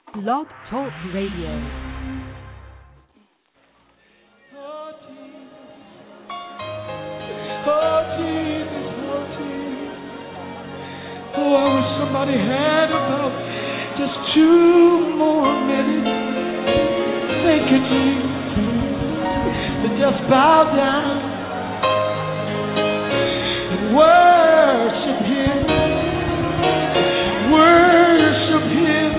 Blog Talk Radio. Oh Jesus, oh Jesus. Oh, I wish somebody had about just 2 more minutes. Thank you, Jesus. To just bow down and worship Him. Worship Him.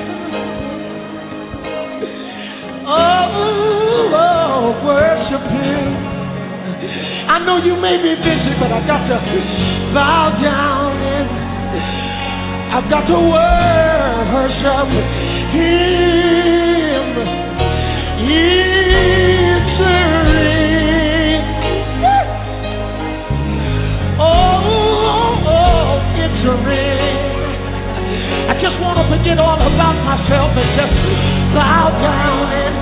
Oh, worship Him. I know you may be busy, but I've got to bow down and I've got to worship Him. Entering. Oh, entering. I just want to forget all about myself and just bow down and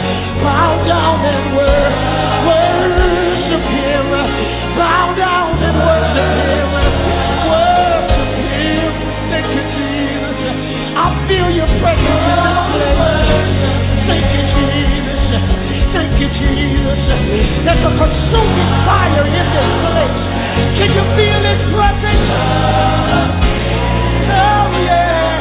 worship Him. Bow down and worship Him. Worship Him. Thank you, Jesus. I feel your presence in this place. Thank you, Jesus. Thank you, Jesus. There's a consuming fire in this place. Can you feel His presence? Oh, yeah.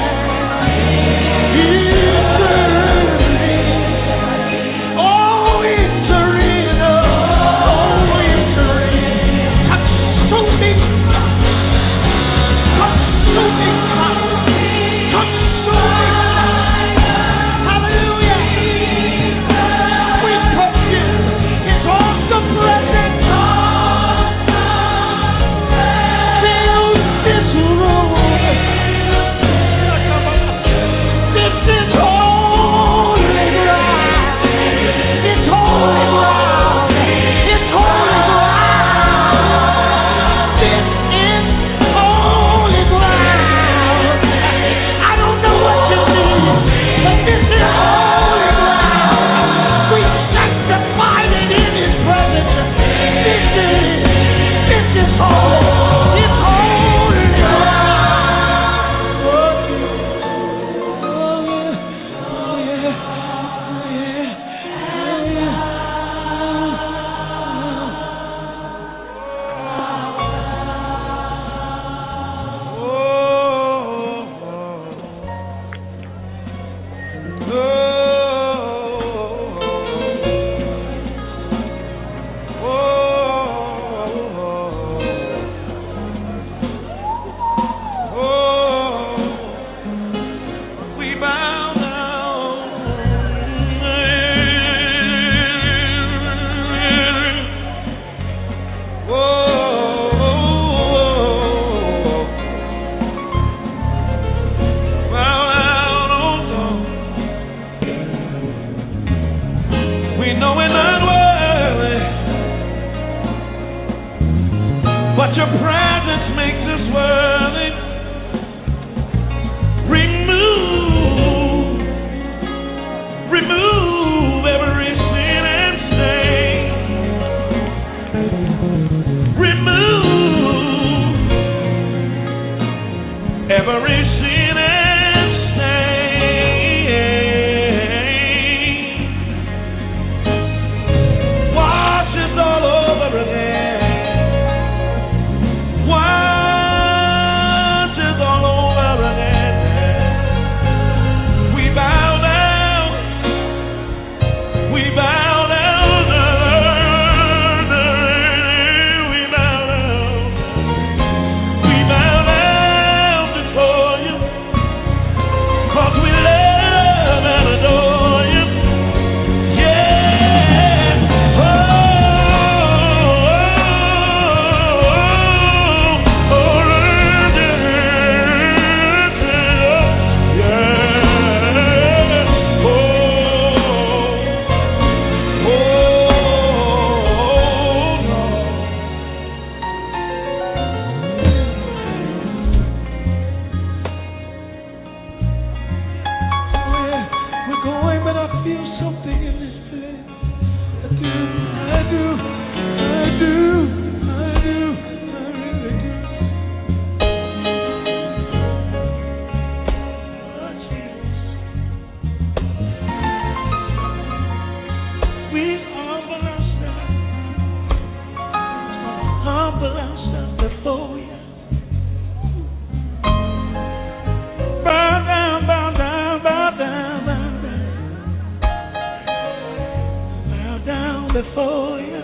before you.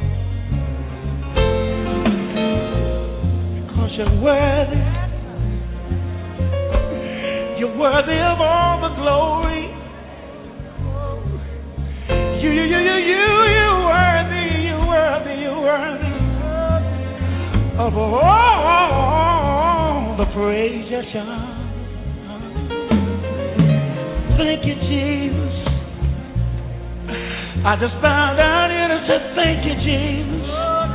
Because you're worthy. You're worthy of all the glory. You're worthy, you're worthy, you're worthy of all the praise. Yes, you are. Thank you, Jesus. I just bow down here and said, thank you, Jesus.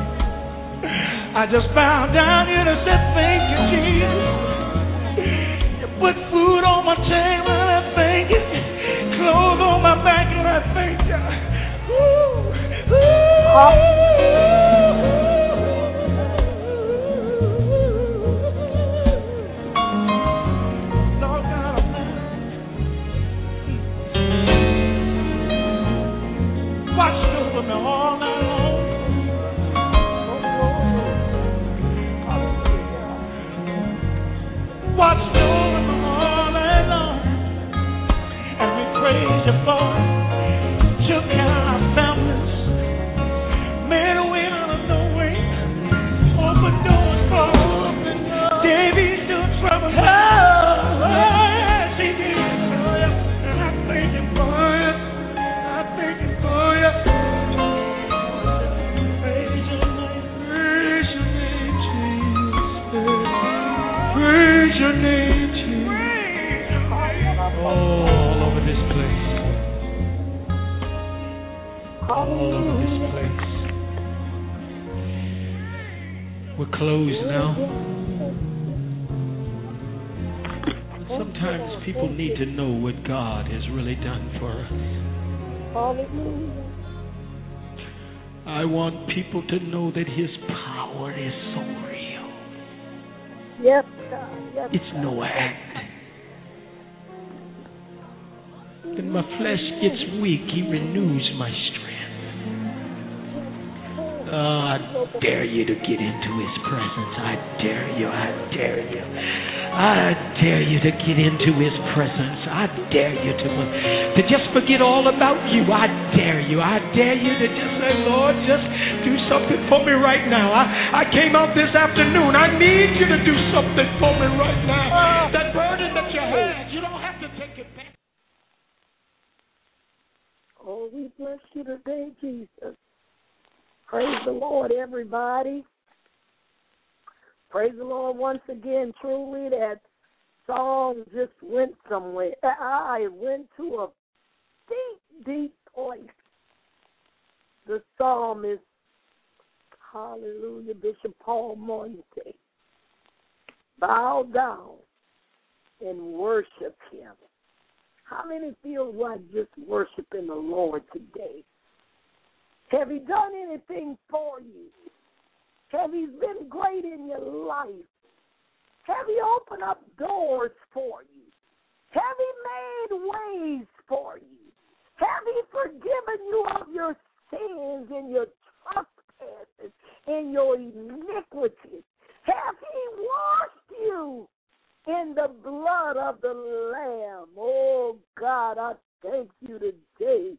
I just bow down here and said, thank you, Jesus. You put food on my table and I thank you. Clothes on my back and I thank you. Lord God Almighty, watched over me all night long. Watched over me all night long. And we praise you for it. Took care of our families. Made a way out of no way. Open doors for us. Gave each new trouble. Oh, yes, he did. And I thank you for it. I thank you for it. Praise your name. Praise your name, Jesus. Praise your name, Jesus. All over this place. All over this place. We're closed now. Sometimes people need to know what God has really done for us. I want people to know that His power is so real. Yes, God. Yes, it's no act. When my flesh gets weak, He renews my strength. I dare you to get into His presence. I dare you. I dare you. I dare you to get into His presence. I dare you to just forget all about you. I dare you. I dare you to just say, Lord, just do something for me right now. I came out this afternoon. I need you to do something for me right now. That burden that you had, you don't have to take it back. Oh, we bless you today, Jesus. Praise the Lord, everybody. Praise the Lord once again. Truly, that song just went somewhere. I went to a deep, deep place. The psalmist, hallelujah, Bishop Paul Monte, bow down and worship Him. How many feel like just worshiping the Lord today? Have He done anything for you? Have He been great in your life? Have He opened up doors for you? Have He made ways for you? Have He forgiven you of your sins and your trespasses and your iniquities? Have He washed you in the blood of the Lamb? Oh, God, I thank you today.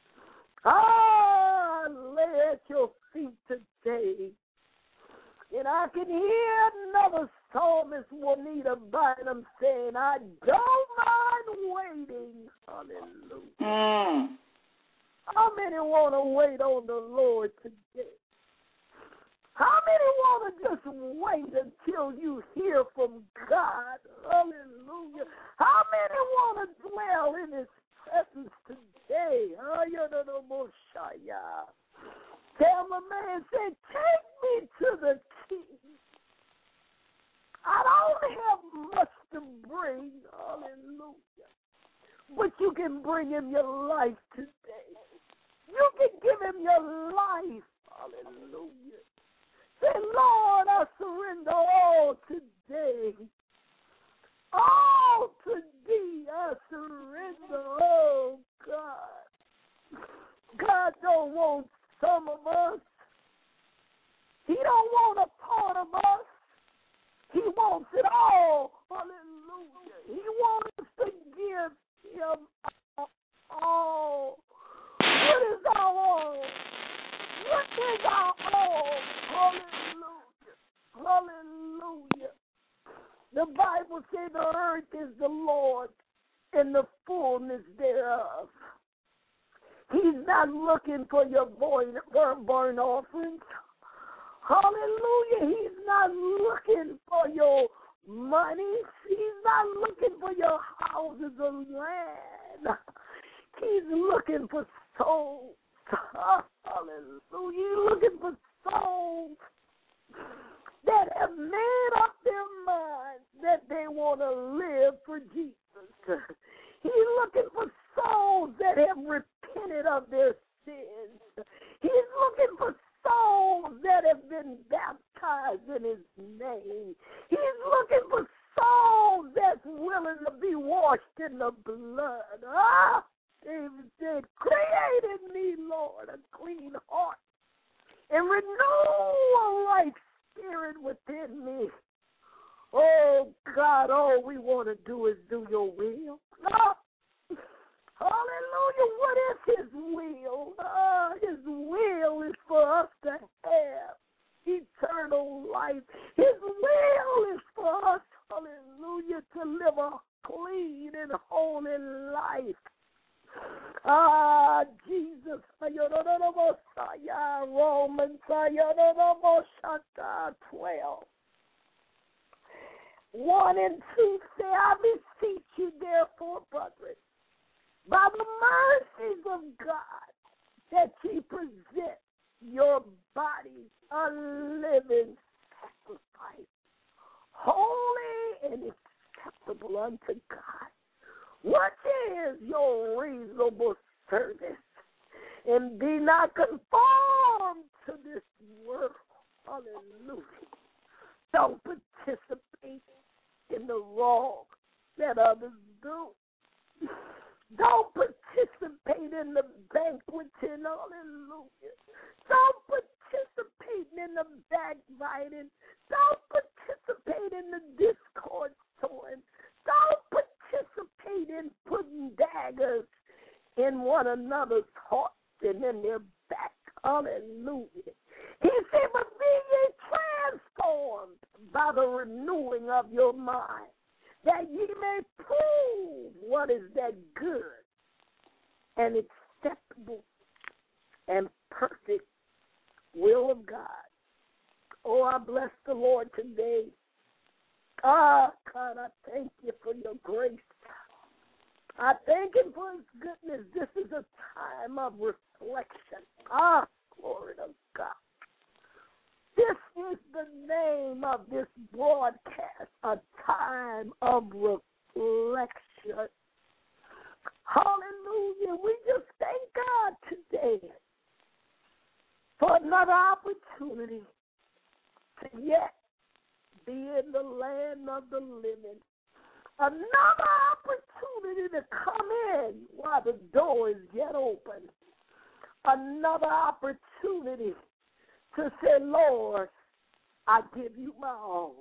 I lay at your feet today. And I can hear another psalmist, Juanita Bynum, saying, I don't mind waiting. Hallelujah. How many want to wait on the Lord today? How many want to just wait until you hear from God? Hallelujah. How many want to dwell in His presence today? Tell my man, say, take me to the King. I don't have much to bring, hallelujah, but you can bring Him your life today. You can give Him your life, hallelujah. Say, Lord, I surrender all today. All to Thee I surrender, oh God. God don't want some of us. He don't want a part of us. He wants it all. Hallelujah. He wants us to give Him all. What is our all? fullness thereof. He's not looking for your burnt offerings. Hallelujah. He's not looking for your money. He's not looking for your houses or land. He's looking for souls. Hallelujah. He's looking for souls that have made up their minds that they want to live for Jesus. He's looking for souls that have repented of their sins. He's looking for souls that have been baptized in his name. He's looking for souls that's willing to be washed in the blood. David said, create in me, Lord, a clean heart and renew a right spirit within me. Oh, God, all we want to do is do your will. Hallelujah. What is his will? His will is for us to have eternal life. His will is for us, hallelujah, to live a clean and holy life. Jesus. Romans 12. 1 and 2 say, I beseech you, therefore, brethren, by the mercies of God, that ye present your bodies a living sacrifice, holy and acceptable unto God, which is your reasonable service. And be not conformed to this world. Hallelujah. Don't participate in the wrong that others do. Don't participate in the banqueting. Hallelujah. Don't participate in the backbiting. Don't participate in the discord sowing. Don't participate in putting daggers in one another's hearts and in their back. Hallelujah. He said, but be ye transformed by the renewing of your mind, that ye may prove what is that good and acceptable and perfect will of God. Oh, I bless the Lord today. God, I thank you for your grace. I thank him for his goodness. This is a time of reflection. Glory to God. This is the name of this broadcast, a time of reflection. Hallelujah. We just thank God today for another opportunity to yet be in the land of the living. Another opportunity to come in while the door is yet open. Another opportunity to say, Lord, I give you my all.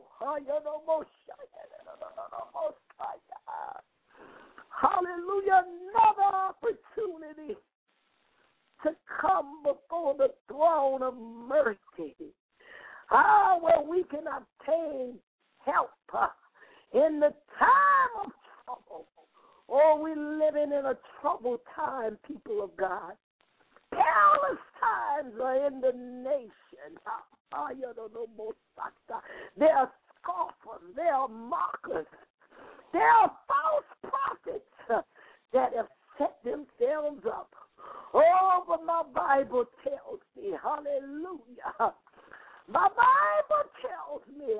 Hallelujah. Another opportunity to come before the throne of mercy. Where we can obtain help in the time of trouble. Oh, we're living in a troubled time, people of God. Perilous times are in the nation. There are scoffers. There are mockers. There are false prophets that have set themselves up. Oh, but my Bible tells me, hallelujah, my Bible tells me,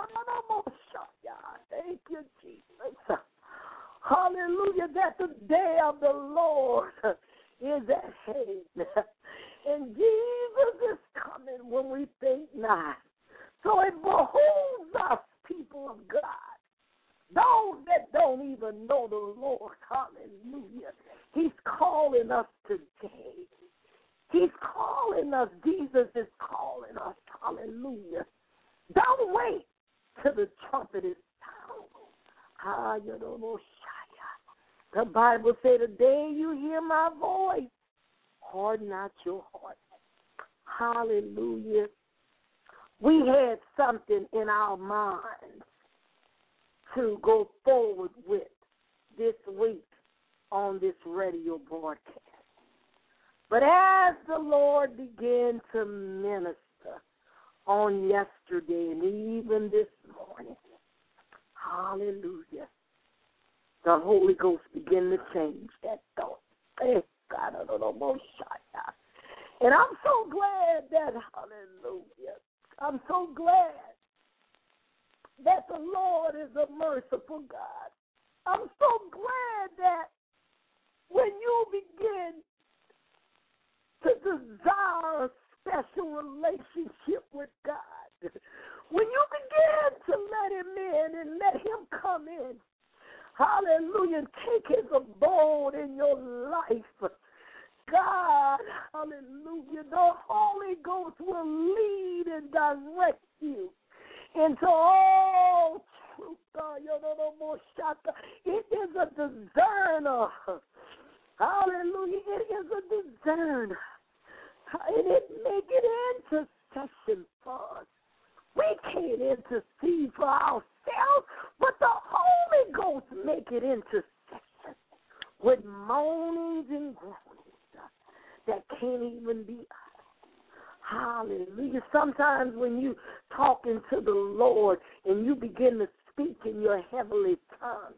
thank you, Jesus, hallelujah, that the day of the Lord is at hand. And Jesus is coming when we think not. So it behooves us, people of God, those that don't even know the Lord, hallelujah. He's calling us today. He's calling us. Jesus is calling us, hallelujah. Don't wait till the trumpet is sound. The Bible says, the day you hear my voice, harden not your heart. Hallelujah. We had something in our minds to go forward with this week. on this radio broadcast. But as the Lord began to minister on yesterday and even this morning, hallelujah, the Holy Ghost began to change that thought. Thank God, I don't know, Mosiah. And I'm so glad that, hallelujah, I'm so glad that the Lord is a merciful God. I'm so glad that when you begin to desire a special relationship with God, when you begin to let him in and let him come in, hallelujah, and take his abode in your life, God, hallelujah, the Holy Ghost will lead and direct you into all truth. It is a discerner. Hallelujah. It is a discerner. And it make it intercession for us. We can't intercede for ourselves, but the Holy Ghost make it intercession with moanings and groanings that can't even be uttered. Hallelujah. Sometimes when you talking to the Lord and you begin to speak in your heavenly tongue,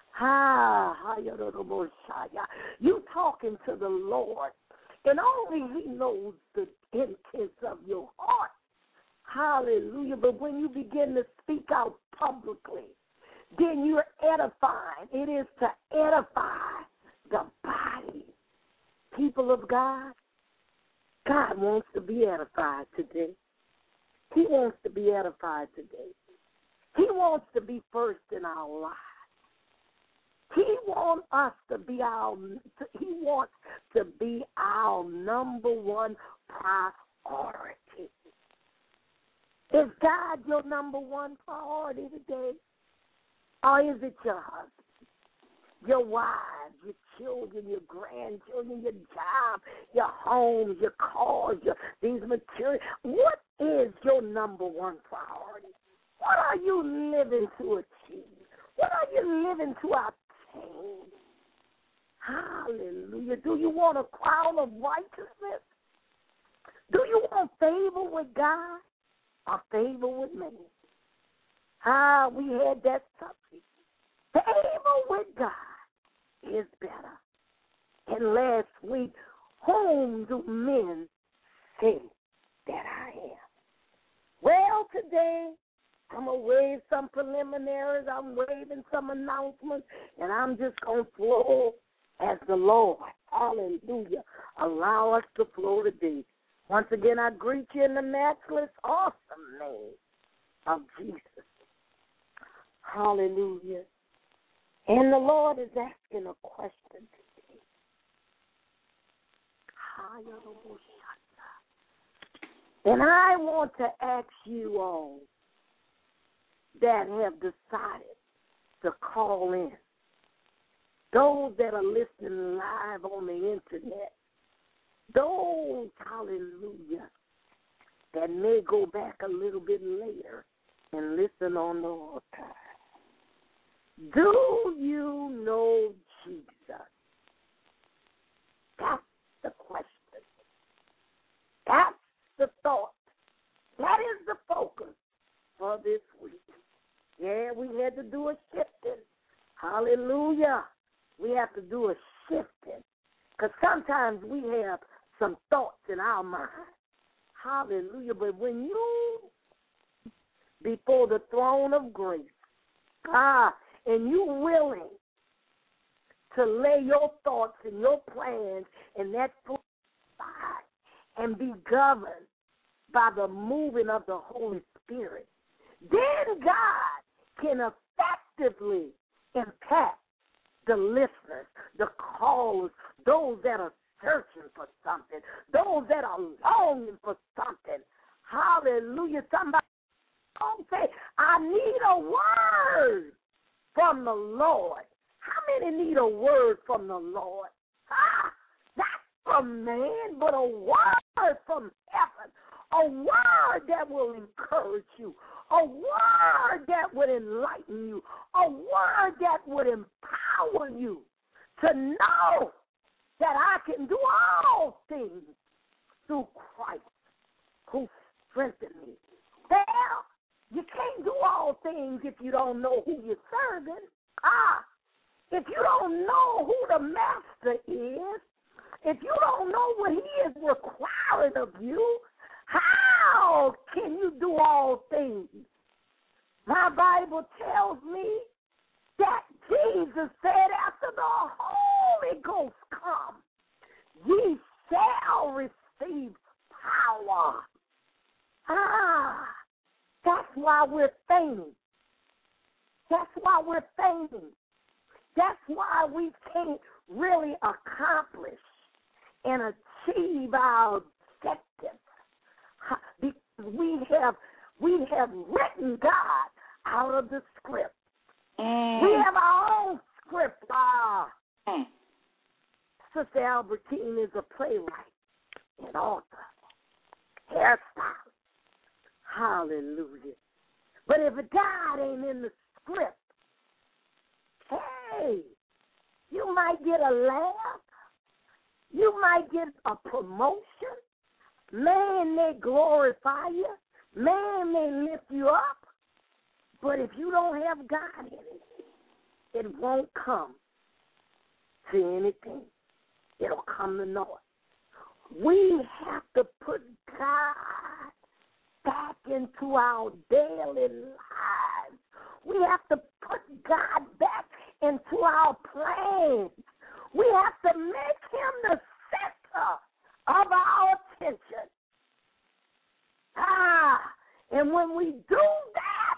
you talking to the Lord, and only he knows the intents of your heart. Hallelujah. But when you begin to speak out publicly, then you're edifying. It is to edify the body. People of God, God wants to be edified today. He wants to be edified today. He wants to be first in our lives. He wants us to be He wants to be our number one priority. Is God your number one priority today? Or is it your husband, your wives, your children, your grandchildren, your job, your homes, your cars, these materials? What is your number one priority? What are you living to achieve? What are you living to obtain? Hallelujah. Do you want a crown of righteousness? Do you want favor with God or favor with man? We had that subject. Favor with God is better. And last week, whom do men say that I am? Well, today, I'm going to wave some preliminaries. I'm waving some announcements, and I'm just going to flow as the Lord, hallelujah, allow us to flow today. Once again, I greet you in the matchless, awesome name of Jesus. Hallelujah. And the Lord is asking a question today. And I want to ask you all that have decided to call in, those that are listening live on the internet, those, hallelujah, that may go back a little bit later and listen on the archive. Do you know Jesus? That's the question. That's the thought. That is the focus for this week. Yeah, we had to do a shifting. Hallelujah. We have to do a shifting. Because sometimes we have some thoughts in our mind. Hallelujah. But when you before the throne of grace, and you willing to lay your thoughts and your plans in that side and be governed by the moving of the Holy Spirit, then God can effectively impact the listeners, the callers, those that are searching for something, those that are longing for something. Hallelujah. Somebody say, I need a word from the Lord. How many need a word from the Lord? Not from man, but a word from heaven. A word that will encourage you. A word that would enlighten you. A word that would empower you to know that I can do all things through Christ who strengthened me. Well, you can't do all things if you don't know who you're serving. If you don't know who the master is, if you don't know what he is requiring of you, how can you do all things? My Bible tells me that Jesus said after the Holy Ghost come, ye shall receive power. That's why we're fainting. That's why we're fainting. That's why we can't really accomplish and achieve our objectives. Because we have written God out of the script. We have our own script. Sister Albertine is a playwright, an author, hairstylist. Hallelujah. But if God ain't in the script, hey, you might get a laugh. You might get a promotion. Man may glorify you. Man may lift you up. But if you don't have God in it, it won't come to anything. It'll come to naught. We have to put God back into our daily lives. We have to put God back into our plans. We have to make him the center of our attention. And when we do that,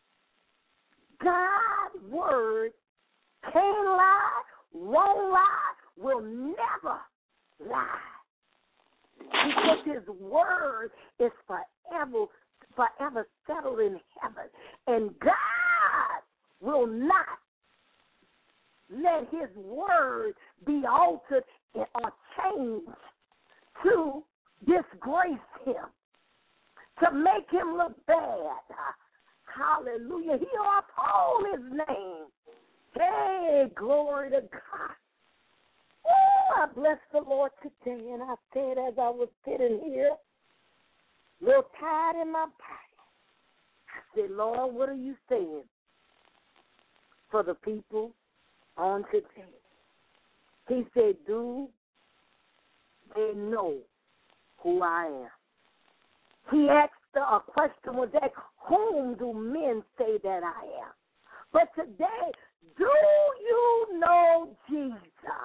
God's word can't lie, won't lie, will never lie. Because his word is forever settled in heaven. And God will not let his word be altered or changed to disgrace him, to make him look bad. Hallelujah. He uphold his name. Hey, glory to God. Oh, I bless the Lord today. And I said as I was sitting here, a little tired in my body, I said, Lord, what are you saying for the people on today? He said, do they know who I am? He asked a question was that, whom do men say that I am? But today, do you know Jesus?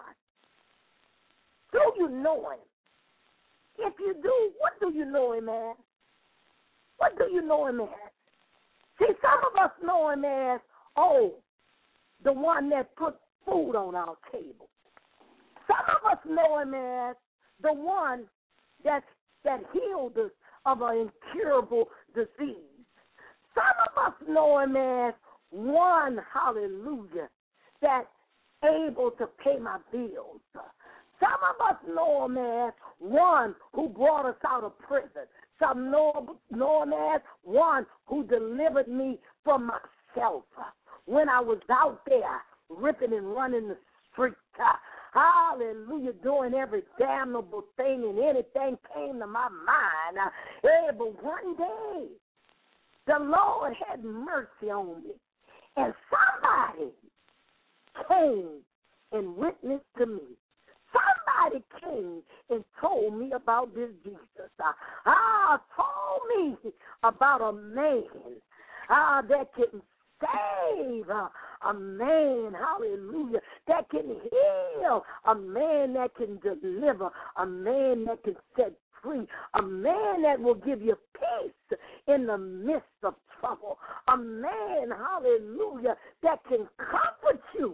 Do you know him? If you do, what do you know him as? What do you know him as? See, some of us know him as, the one that put food on our table. Some of us know him as the one that healed us of an incurable disease. Some of us know him as one, hallelujah, that's able to pay my bills. Some of us know him as one who brought us out of prison. Some know him as one who delivered me from myself when I was out there ripping and running the streets. Hallelujah, doing every damnable thing and anything came to my mind. But one day, the Lord had mercy on me. And somebody came and witnessed to me. Somebody came and told me about this Jesus. Told me about a man that can save, a man, hallelujah, that can heal, a man that can deliver, a man that can set free, a man that will give you peace in the midst of trouble, a man, hallelujah, that can comfort you.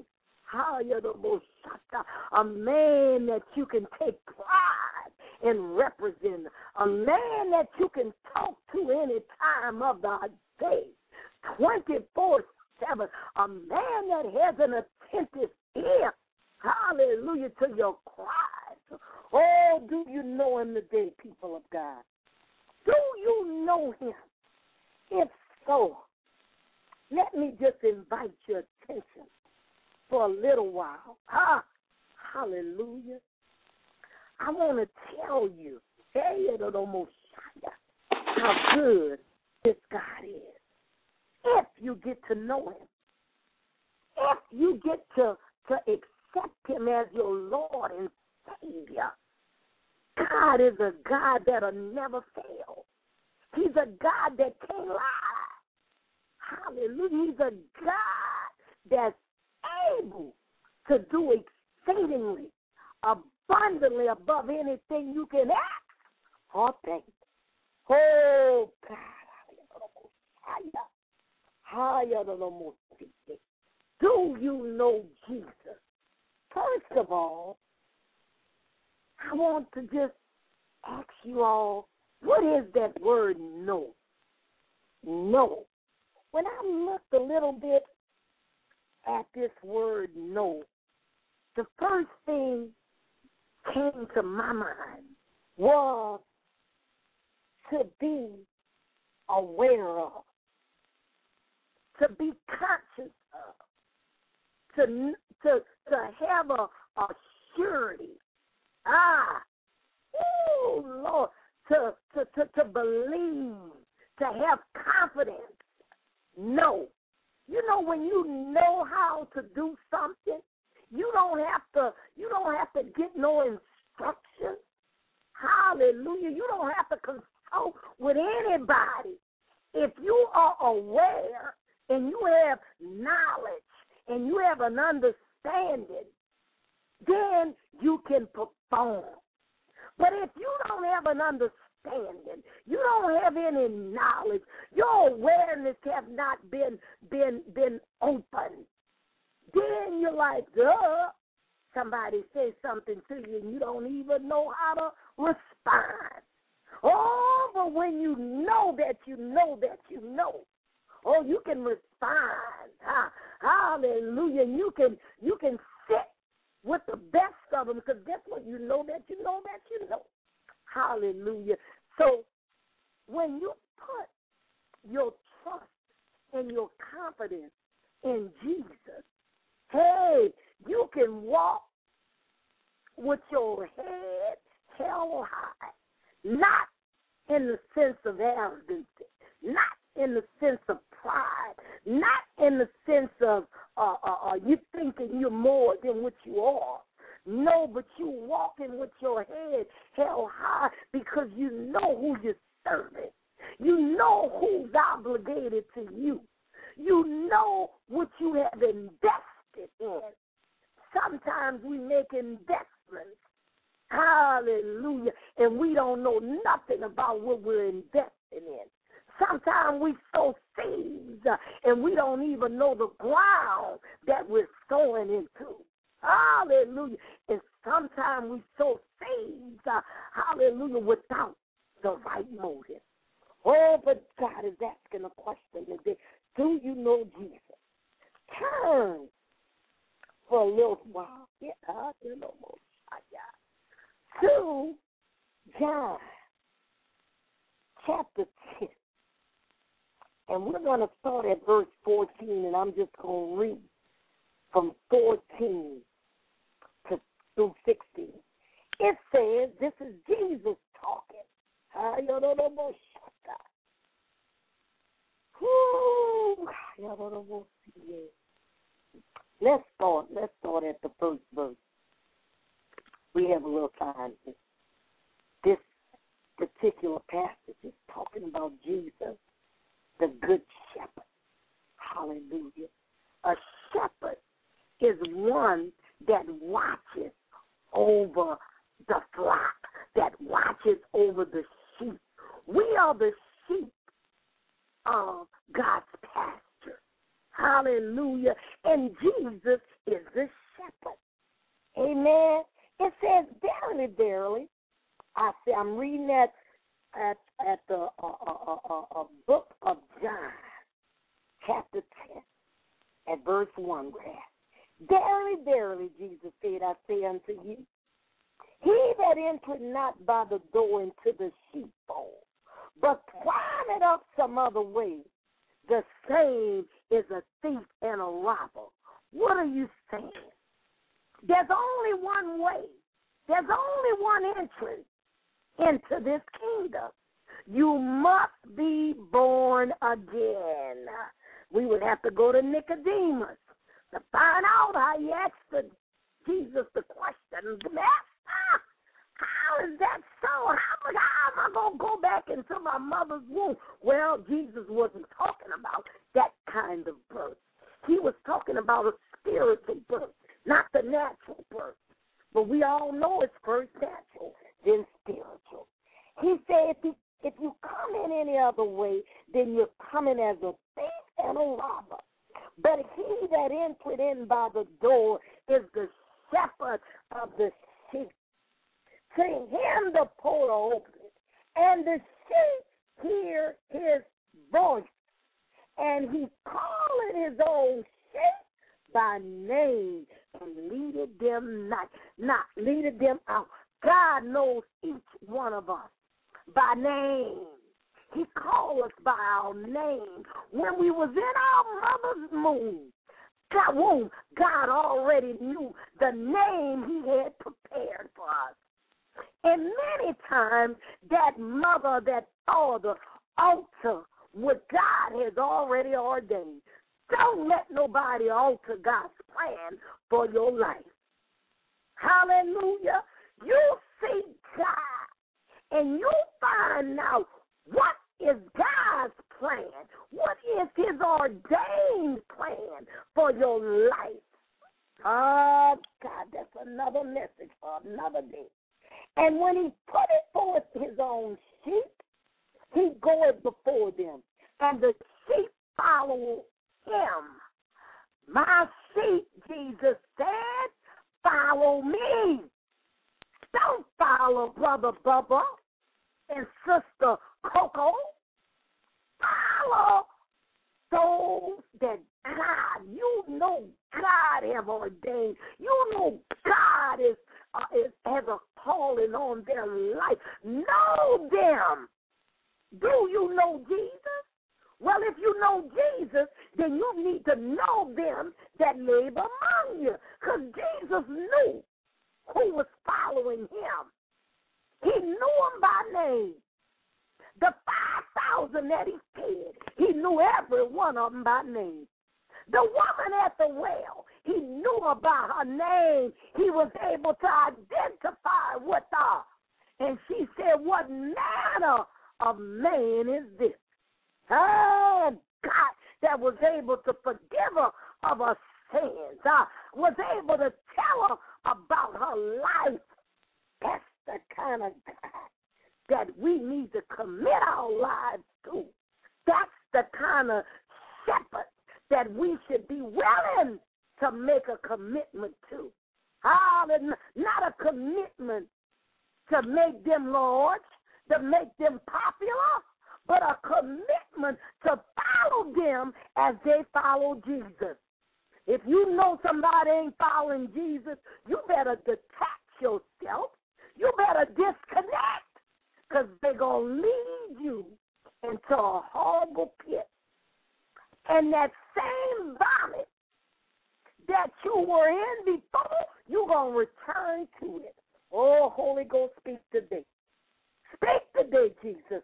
A man that you can take pride and represent, a man that you can talk to any time of the day, 24/7, a man that has an attentive ear, hallelujah, to your cries. Oh, do you know him today, people of God? Do you know him? If so, let me just invite your attention for a little while Hallelujah. I want to tell you, hey, how good this God is. If you get to know him, if you get to accept him as your Lord and Savior, God is a God that'll never fail. He's a God that can't lie. Hallelujah. He's a God that's able to do exceedingly, abundantly above anything you can ask or think. Oh, God. Do you know Jesus? First of all, I want to just ask you all, what is that word know? Know. When I looked a little bit at this word know, the first thing came to my mind was to be aware of, to be conscious of, to have a surety. Lord, to believe, to have confidence. No. You know, when you know how to do something, you don't have to get no instructions. Hallelujah. You don't have to consult with anybody. If you are aware and you have knowledge and you have an understanding, then you can perform. But if you don't have an understanding, you don't have any knowledge, your awareness has not been open, then you're like, duh. Somebody says something to you and you don't even know how to respond. Oh, but when you know that you know that you know, oh, you can respond. Hallelujah. You can sit with the best of them, because guess what? You know that you know that you know. Hallelujah. So when you put your trust and your confidence in Jesus, hey, you can walk with your head held high, not in the sense of arrogance, not in the sense of pride, not in the sense of you thinking you're more than what you are. No, but you walking with your head held high because you know who you're serving. You know who's obligated to you. You know what you have invested in. Sometimes we make investments, hallelujah, and we don't know nothing about what we're investing in. Sometimes we sow seeds and we don't even know the ground that we're sowing into. Hallelujah. And sometimes we sow seeds, hallelujah, without the right motive. Oh, but God is asking a question today. Do you know Jesus? Turn for a little while. To John chapter 10. And we're going to start at verse 14, and I'm just going to read from 14 through 16. It says, this is Jesus talking. Let's start at the first verse. We have a little time. This particular passage is talking about Jesus, the good shepherd. Hallelujah. A shepherd is one that watches over the flock, that watches over the sheep. We are the sheep of God's pasture. Hallelujah. And Jesus is the shepherd. Amen. It says, verily, verily, I'm reading that at the book of John, chapter 10, at verse 1. Verily, verily, Jesus said, I say unto you, he that entereth not by the door into the sheepfold, but climbeth up some other way, the same is a thief and a robber. What are you saying? There's only one way. There's only one entrance into this kingdom. You must be born again. We would have to go to Nicodemus to find out how he asked Jesus the question, Master, how is that so? How am I going to go back into my mother's womb? Well, Jesus wasn't talking about that kind of birth. He was talking about a spiritual birth, not the natural birth. But we all know it's first natural, then spiritual. He said if you come in any other way, then you're coming as a thief and a robber. But he that entered in by the door is the shepherd of the sheep. To him the porter opened, and the sheep hear his voice. And he called his own sheep by name and leaded them not leaded them out. God knows each one of us by name. He called us by our name. When we was in our mother's womb, God already knew the name he had prepared for us. And many times that mother, that father, alter what God has already ordained. Don't let nobody alter God's plan for your life. Hallelujah. You see God, and you find out what is God's plan. What is his ordained plan for your life? Oh, God, that's another message for another day. And when he put it forth his own sheep, he goeth before them, and the sheep follow him. My sheep, Jesus said, follow me. Don't follow Brother Bubba and Sister Coco. Follow those that God, you know God have ordained. You know God has a calling on their life. Know them. Do you know Jesus? Well, if you know Jesus, then you need to know them that labor among you, because Jesus knew who was following him. He knew them by name. The 5,000 that he fed, he knew every one of them by name. The woman at the well, he knew about her name. He was able to identify with her. And she said, what manner of man is this? Oh, God, that was able to forgive her of her sins. Was able to tell her about her life. That's the kind of God that we need to commit our lives to. That's the kind of shepherd that we should be willing to make a commitment to. Not a commitment to make them lords, to make them popular, but a commitment to follow them as they follow Jesus. If you know somebody ain't following Jesus, you better detach yourself. You better disconnect, because they're going to lead you into a horrible pit. And that same vomit that you were in before, you're going to return to it. Oh, Holy Ghost, speak today. Speak today, Jesus.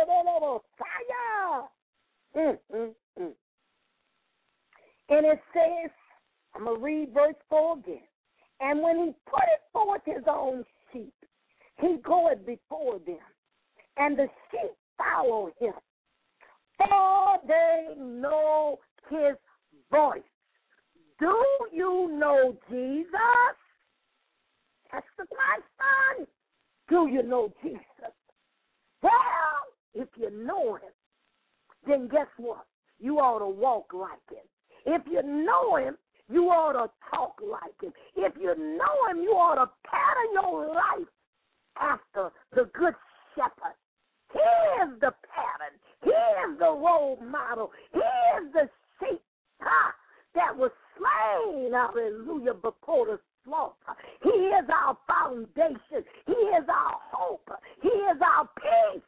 And it says, I'm going to read verse 4 again. And when he put it forth his own sheep, he goeth before them, and the sheep follow him. For they know his voice. Do you know Jesus? That's the question. Do you know Jesus? Well, if you know him, then guess what? You ought to walk like him. If you know him, you ought to talk like him. If you know him, you ought to pattern your life after the good shepherd. He is the pattern. He is the role model. He is the sheep that was slain, hallelujah, before the slaughter. He is our foundation. He is our hope. He is our peace.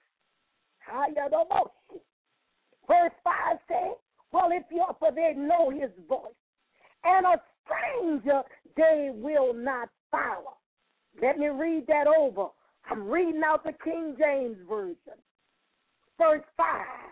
Verse 5 says, well, if you for they know his voice, and a stranger they will not follow. Let me read that over. I'm reading out the King James Version. Verse 5,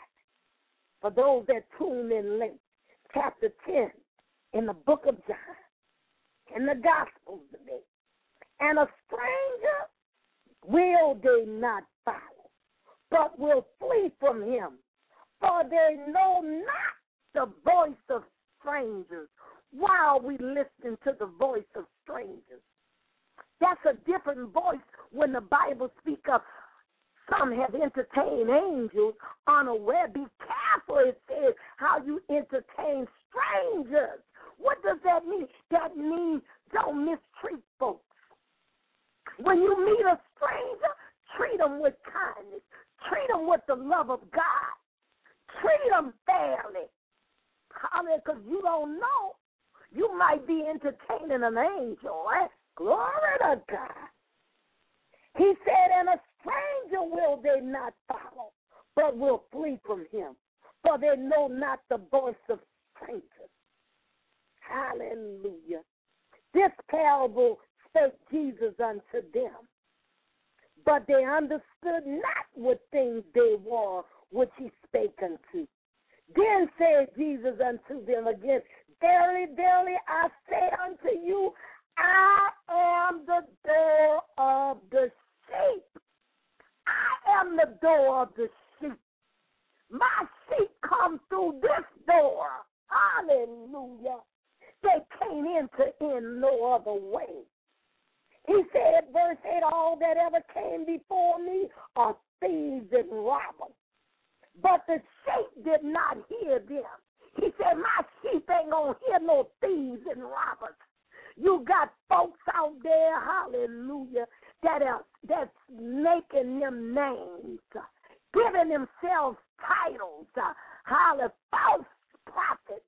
for those that tune in late, chapter 10 in the book of John, in the Gospels today. And a stranger will they not follow, but will flee from him, for they know not the voice of strangers while we listen to the voice of strangers. That's a different voice when the Bible speaks of some have entertained angels unaware. Be careful, it says, how you entertain strangers. What does that mean? That means don't mistreat folks. When you meet a stranger, treat them with kindness. Treat them with the love of God. Treat them fairly. Because you don't know. You might be entertaining an angel, right? Glory to God. He said, and a stranger will they not follow, but will flee from him, for they know not the voice of strangers. Hallelujah. This parable spake Jesus unto them, but they understood not what things they were which he spake unto. Then said Jesus unto them again, verily, verily, I say unto you, I am the door of the sheep. I am the door of the sheep. My sheep come through this door. Hallelujah. They can't enter in no other way. He said, verse 8, all that ever came before me are thieves and robbers. But the sheep did not hear them. He said, my sheep ain't going to hear no thieves and robbers. You got folks out there, hallelujah, that's making them names, giving themselves titles, hallelujah, false prophets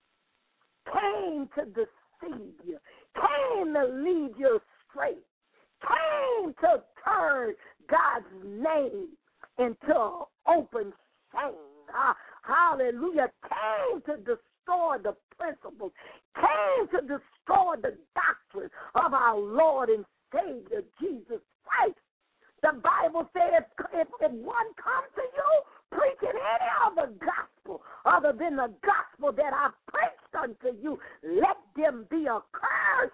came to deceive you, came to lead you astray, came to turn God's name into open shame. Hallelujah, came to destroy the principles, came to destroy the doctrine of our Lord and Savior, Jesus Christ. The Bible said if one comes to you preaching any other gospel other than the gospel that I preached unto you, let them be accursed.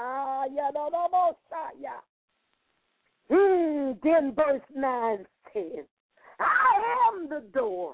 Then verse 9 says, I am the door.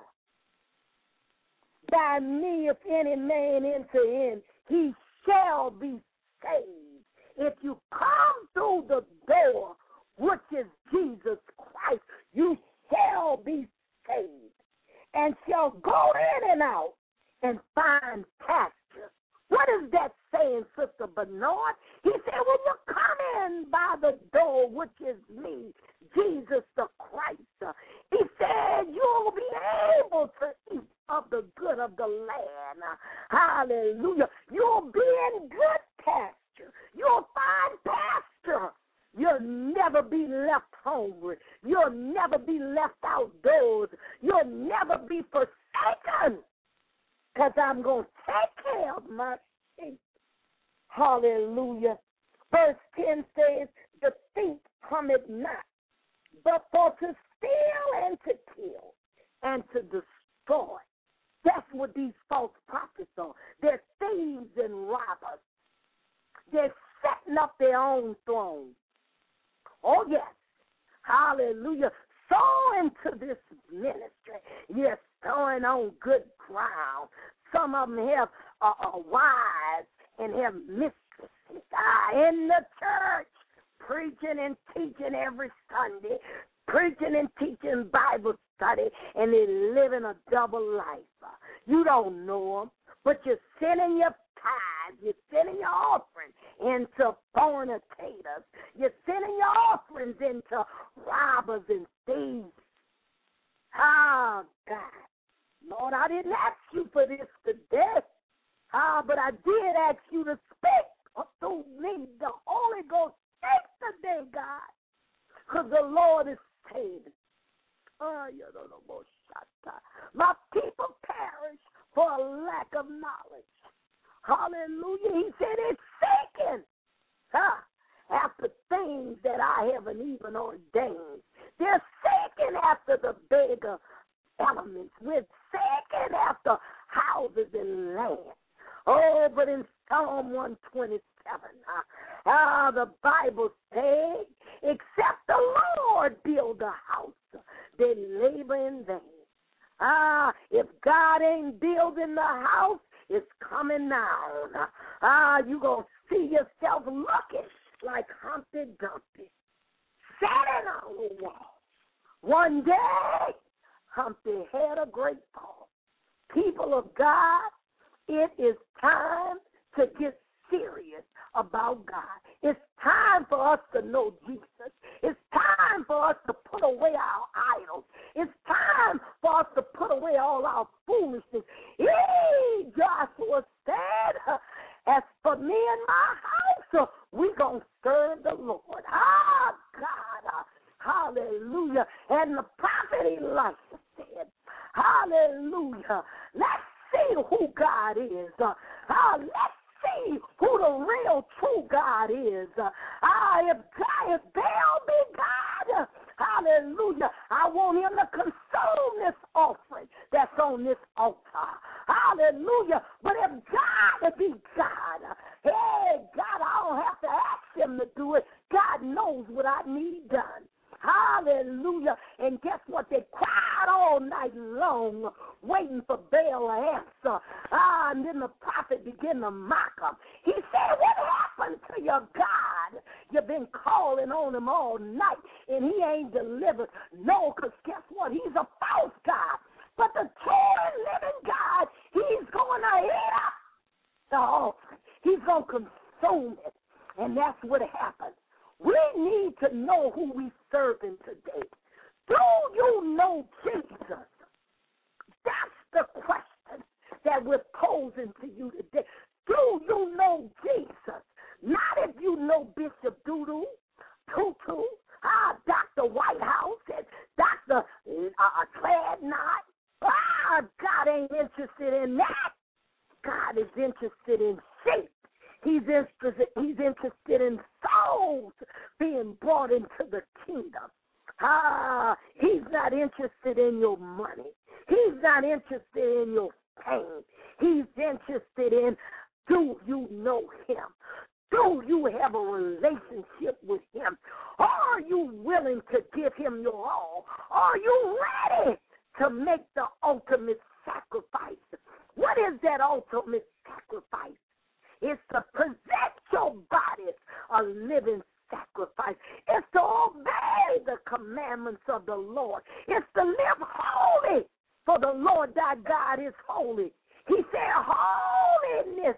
By me, if any man enter in, he shall be saved. If you come through the door, which is Jesus Christ, you shall be saved, and shall go in and out and find pasture. What is that saying, Sister Bernard? He said, when you come in by the door, which is me, Jesus the Christ, he said you'll be able to eat of the good of the land. Hallelujah. You'll be in good pasture. You'll find pasture. You'll never be left hungry. You'll never be left outdoors. You'll never be forsaken, because I'm going to take care of my sheep. Hallelujah. Verse 10 says, the thief cometh not, but for to steal and to kill and to destroy. That's what these false prophets are. They're thieves and robbers. They're setting up their own thrones. Oh, yes. Hallelujah. Sow into this ministry. Yes, sowing on good ground. Some of them have wives and have mistresses in the church, preaching and teaching every Sunday, preaching and teaching Bible study, and they're living a double life. You don't know them, but you're sending your tithes, you're sending your offerings into fornicators, you're sending your offerings into robbers and thieves. Oh, God. Lord, I didn't ask you for this today, but I did ask you to speak through me. The Holy Ghost speaks today, God, because the Lord is saying, my people perish for a lack of knowledge. Hallelujah. He said it's seeking after things that I haven't even ordained. They're seeking after the bigger elements. We're seeking after houses and land. Oh, but in Psalm 127, the Bible says, except the Lord build a house, they labor in vain. If God ain't building the house, it's coming down. You're going to see yourself looking like Humpty Dumpty, sitting on the wall. One day, Humpty had a great fall. People of God, it is time to get serious about God. It's time for us to know Jesus. It's time for us to put away our idols. It's time for us to put away all our foolishness. Joshua said, as for me and my house, we're going to serve the Lord. God, hallelujah. And the prophet Elisha said, hallelujah, let's see who God is. Let's see who the real true God is. If Baal be God, hallelujah, I want him to consume this offering that's on this altar. Hallelujah. But if God be God, hey, God, I don't have to ask him to do it. God knows what I need done. Hallelujah. And guess what? They cried all night long waiting for Baal to answer. And then the prophet began to mock him. He said, what happened to your God? You've been calling on him all night, and he ain't delivered. No, because guess what? He's a false God. But the true and living God, he's going to eat up the offering. He's going to consume it. And that's what happened. We need to know who we serving today. Do you know Jesus? That's the question that we're posing to you today. Do you know Jesus? Not if you know Bishop Doodoo, Tutu, Dr. Whitehouse, and Dr. Cladnot. God ain't interested in that. God is interested in shape. He's interested in souls being brought into the kingdom. He's not interested in your money. He's not interested in your pain. He's interested in, do you know him? Do you have a relationship with him? Are you willing to give him your all? Are you ready to make the ultimate sacrifice? What is that ultimate sacrifice? It's to present your bodies a living sacrifice. It's to obey the commandments of the Lord. It's to live holy, for the Lord thy God is holy. He said, holiness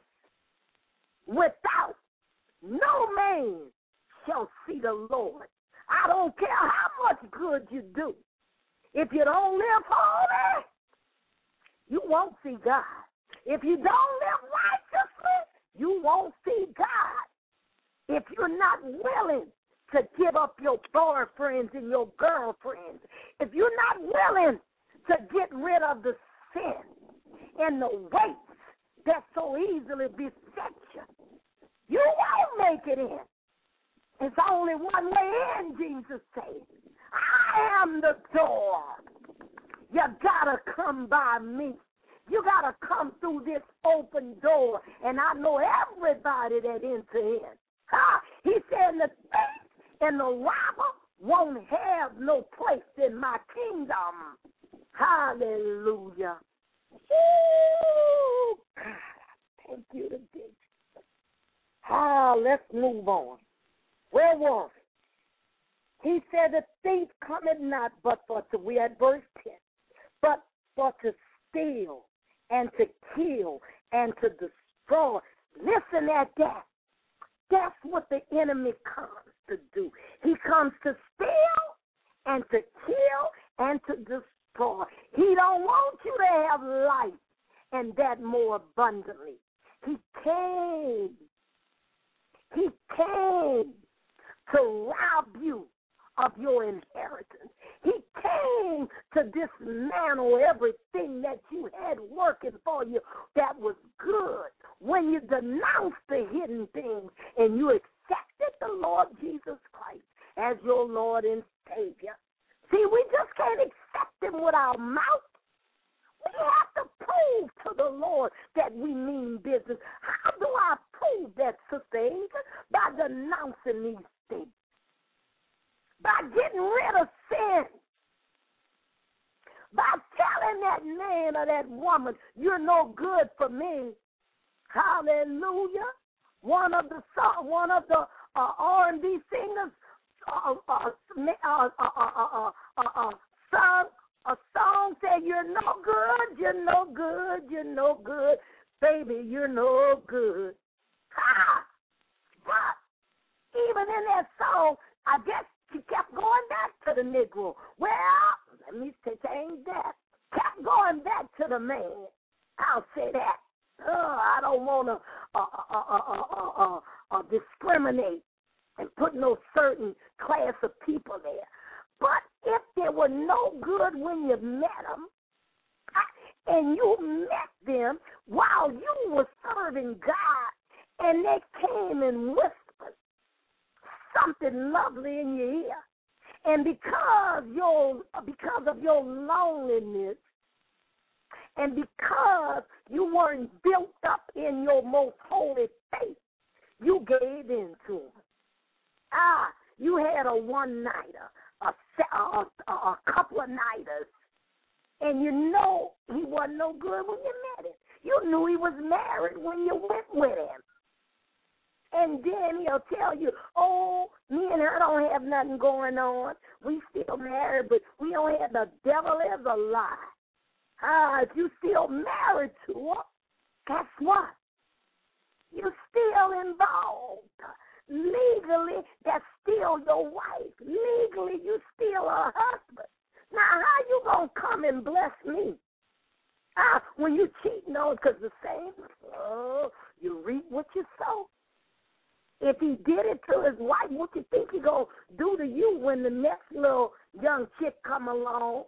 without no man shall see the Lord. I don't care how much good you do. If you don't live holy, you won't see God. If you don't live righteously, you won't see God. If you're not willing to give up your boyfriends and your girlfriends, if you're not willing to get rid of the sin and the weights that so easily beset you, you won't make it in. There's only one way in, Jesus says. I am the door. You gotta come by me. You got to come through this open door, and I know everybody that enter in. He said the thief and the robber won't have no place in my kingdom. Hallelujah. Ooh, God, thank you today. Let's move on. Where was he? He said the thief cometh not but for to, we at verse 10, but for to steal and to kill and to destroy. Listen at that. That's what the enemy comes to do. He comes to steal and to kill and to destroy. He don't want you to have life and that more abundantly. He came to rob you of your inheritance. He came to dismantle everything that you had working for you that was good. When you denounce the hidden things and you accept accepted the Lord Jesus Christ as your Lord and Savior. See, we just can't accept him with our mouth. We have to prove to the Lord that we mean business. How do I prove that, Sister Angel? By denouncing these things. By getting rid of sin. By telling that man or that woman, you're no good for me. Hallelujah. One of the R&B singers sung a song said, you're no good, you're no good, you're no good. Baby, you're no good. But even in that song, I guess she kept going back to the Negro. Well, let me change that. Kept going back to the man. I'll say that. I don't want to discriminate and put no certain class of people there. But if they were no good when you met them, and you met them while you were serving God, and they came and whispered something lovely in your ear, and because of your loneliness, and because you weren't built up in your most holy faith, you gave in to him. You had a one-nighter, a couple of nighters, and you know he wasn't no good when you met him. You knew he was married when you went with him. And then he'll tell you, oh, me and her don't have nothing going on. We still married, but we don't have, the devil is a lie. If you still married to her, guess what? You're still involved. Legally, that's still your wife. Legally, you still her husband. Now, how you going to come and bless me? When you cheating on, because the same, you reap what you sow. If he did it to his wife, what you think he going to do to you when the next little young chick come along?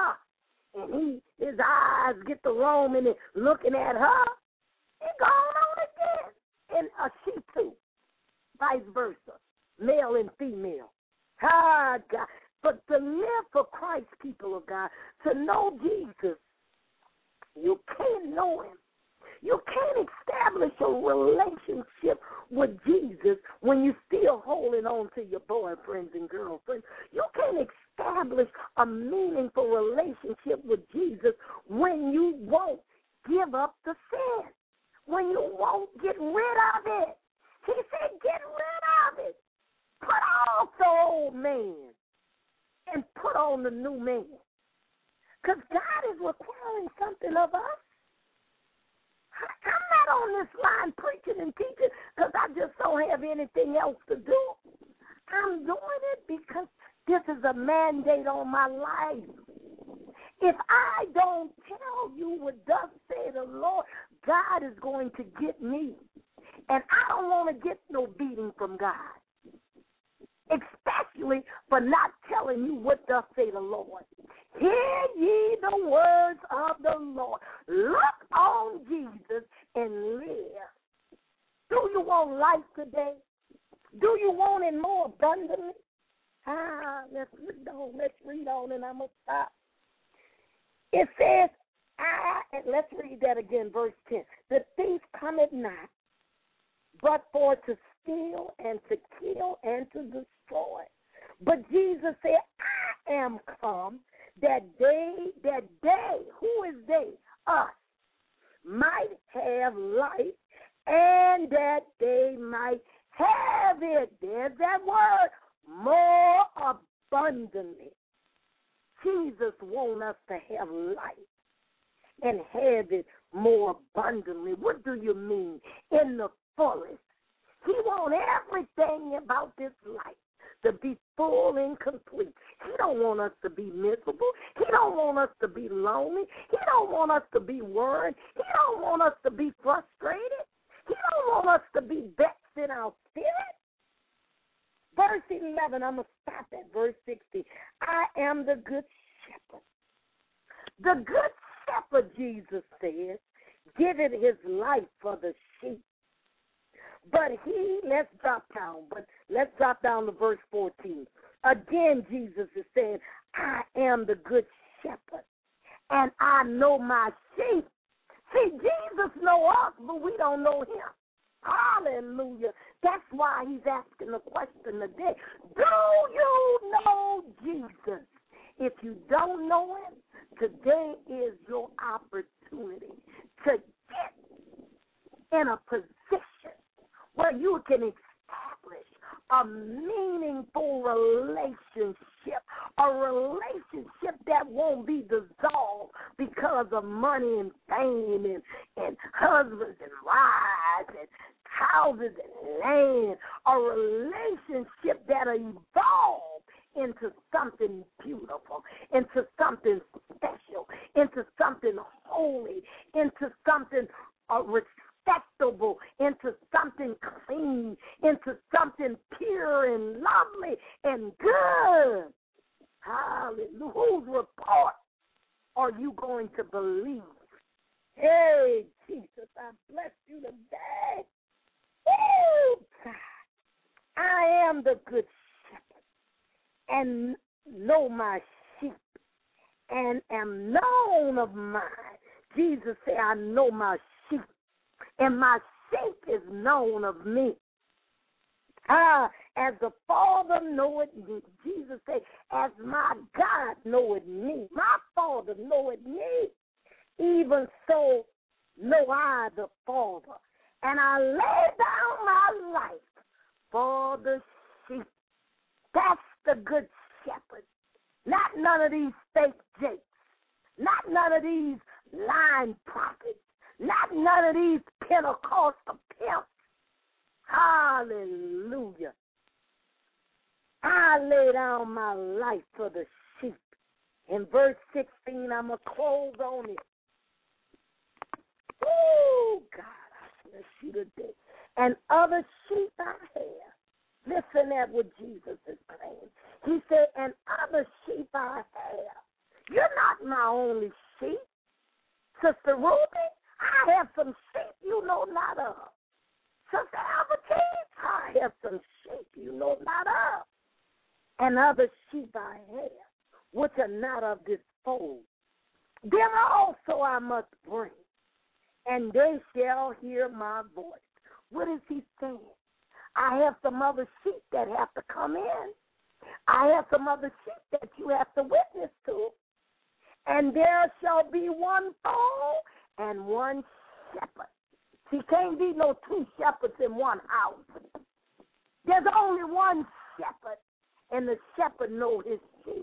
And his eyes get to roaming and looking at her, he going on again. And she too. Vice versa, male and female. God. But to live for Christ, people of God, to know Jesus, you can't know him. You can't establish a relationship with Jesus when you're still holding on to your boyfriends and girlfriends. You can't establish a meaningful relationship with Jesus when you won't give up the sin, when you won't get rid of it. He said, get rid of it. Put off the old man and put on the new man. Because God is requiring something of us. I'm not on this line preaching and teaching because I just don't have anything else to do. I'm doing it because this is a mandate on my life. If I don't tell you what thus say the Lord, God is going to get me. And I don't want to get no beating from God, especially for not telling you what thus say the Lord. Hear ye the words of the Lord. Look on Jesus and live. Do you want life today? Do you want it more abundantly? Let's read on, and I'm going to stop. It says, and let's read that again, verse 10. The thief cometh not, but for to steal and to kill and to destroy. But Jesus said, I am come that they, who is they? Us, might have life, and that they might have it. There's that word, more abundantly. Jesus wants us to have life and have it more abundantly. What do you mean? In the fullest. He wants everything about this life to be full and complete. He don't want us to be miserable. He don't want us to be lonely. He don't want us to be worried. He don't want us to be frustrated. He don't want us to be vexed in our spirit. Verse 11, I'm going to stop at verse 60. I am the good shepherd. The good shepherd, Jesus says, giveth his life for the sheep. But let's drop down to verse 14. Again, Jesus is saying, I am the good shepherd, and I know my sheep. See, Jesus knows us, but we don't know him. Hallelujah. That's why he's asking the question today. Do you know Jesus? If you don't know him, today is your opportunity to get in a position where you can establish a meaningful relationship, a relationship that won't be dissolved because of money and fame and husbands and wives and houses and land, a relationship that'll evolve into something beautiful, into something special, into something holy, into something respectable, into something clean, into something pure and lovely and good. Hallelujah. Whose report are you going to believe? Hey, Jesus, I bless you today. Woo, God. I am the good shepherd and know my sheep and am known of mine. Jesus said, I know my sheep, and my sheep is known of me. As the Father knoweth me. Jesus said, as my God knoweth me, my Father knoweth me, even so know I the Father. And I lay down my life for the sheep. That's the good shepherd. Not none of these fake jakes. Not none of these lying prophets. Not none of these Pentecostal pimps. Hallelujah. I lay down my life for the sheep. In verse 16, I'm going to close on it. Oh, God, I bless you today. And other sheep I have. Listen at what Jesus is saying. He said, and other sheep I have. You're not my only sheep. Sister Ruby, I have some sheep you know not of. Sister Albertine, I have some sheep you know not of. And other sheep I have, which are not of this fold. Them also I must bring, and they shall hear my voice. What is he saying? I have some other sheep that have to come in. I have some other sheep that you have to witness to. And there shall be one fold and one shepherd. See, can't be no two shepherds in one house. There's only one shepherd, and the shepherd knows his sheep.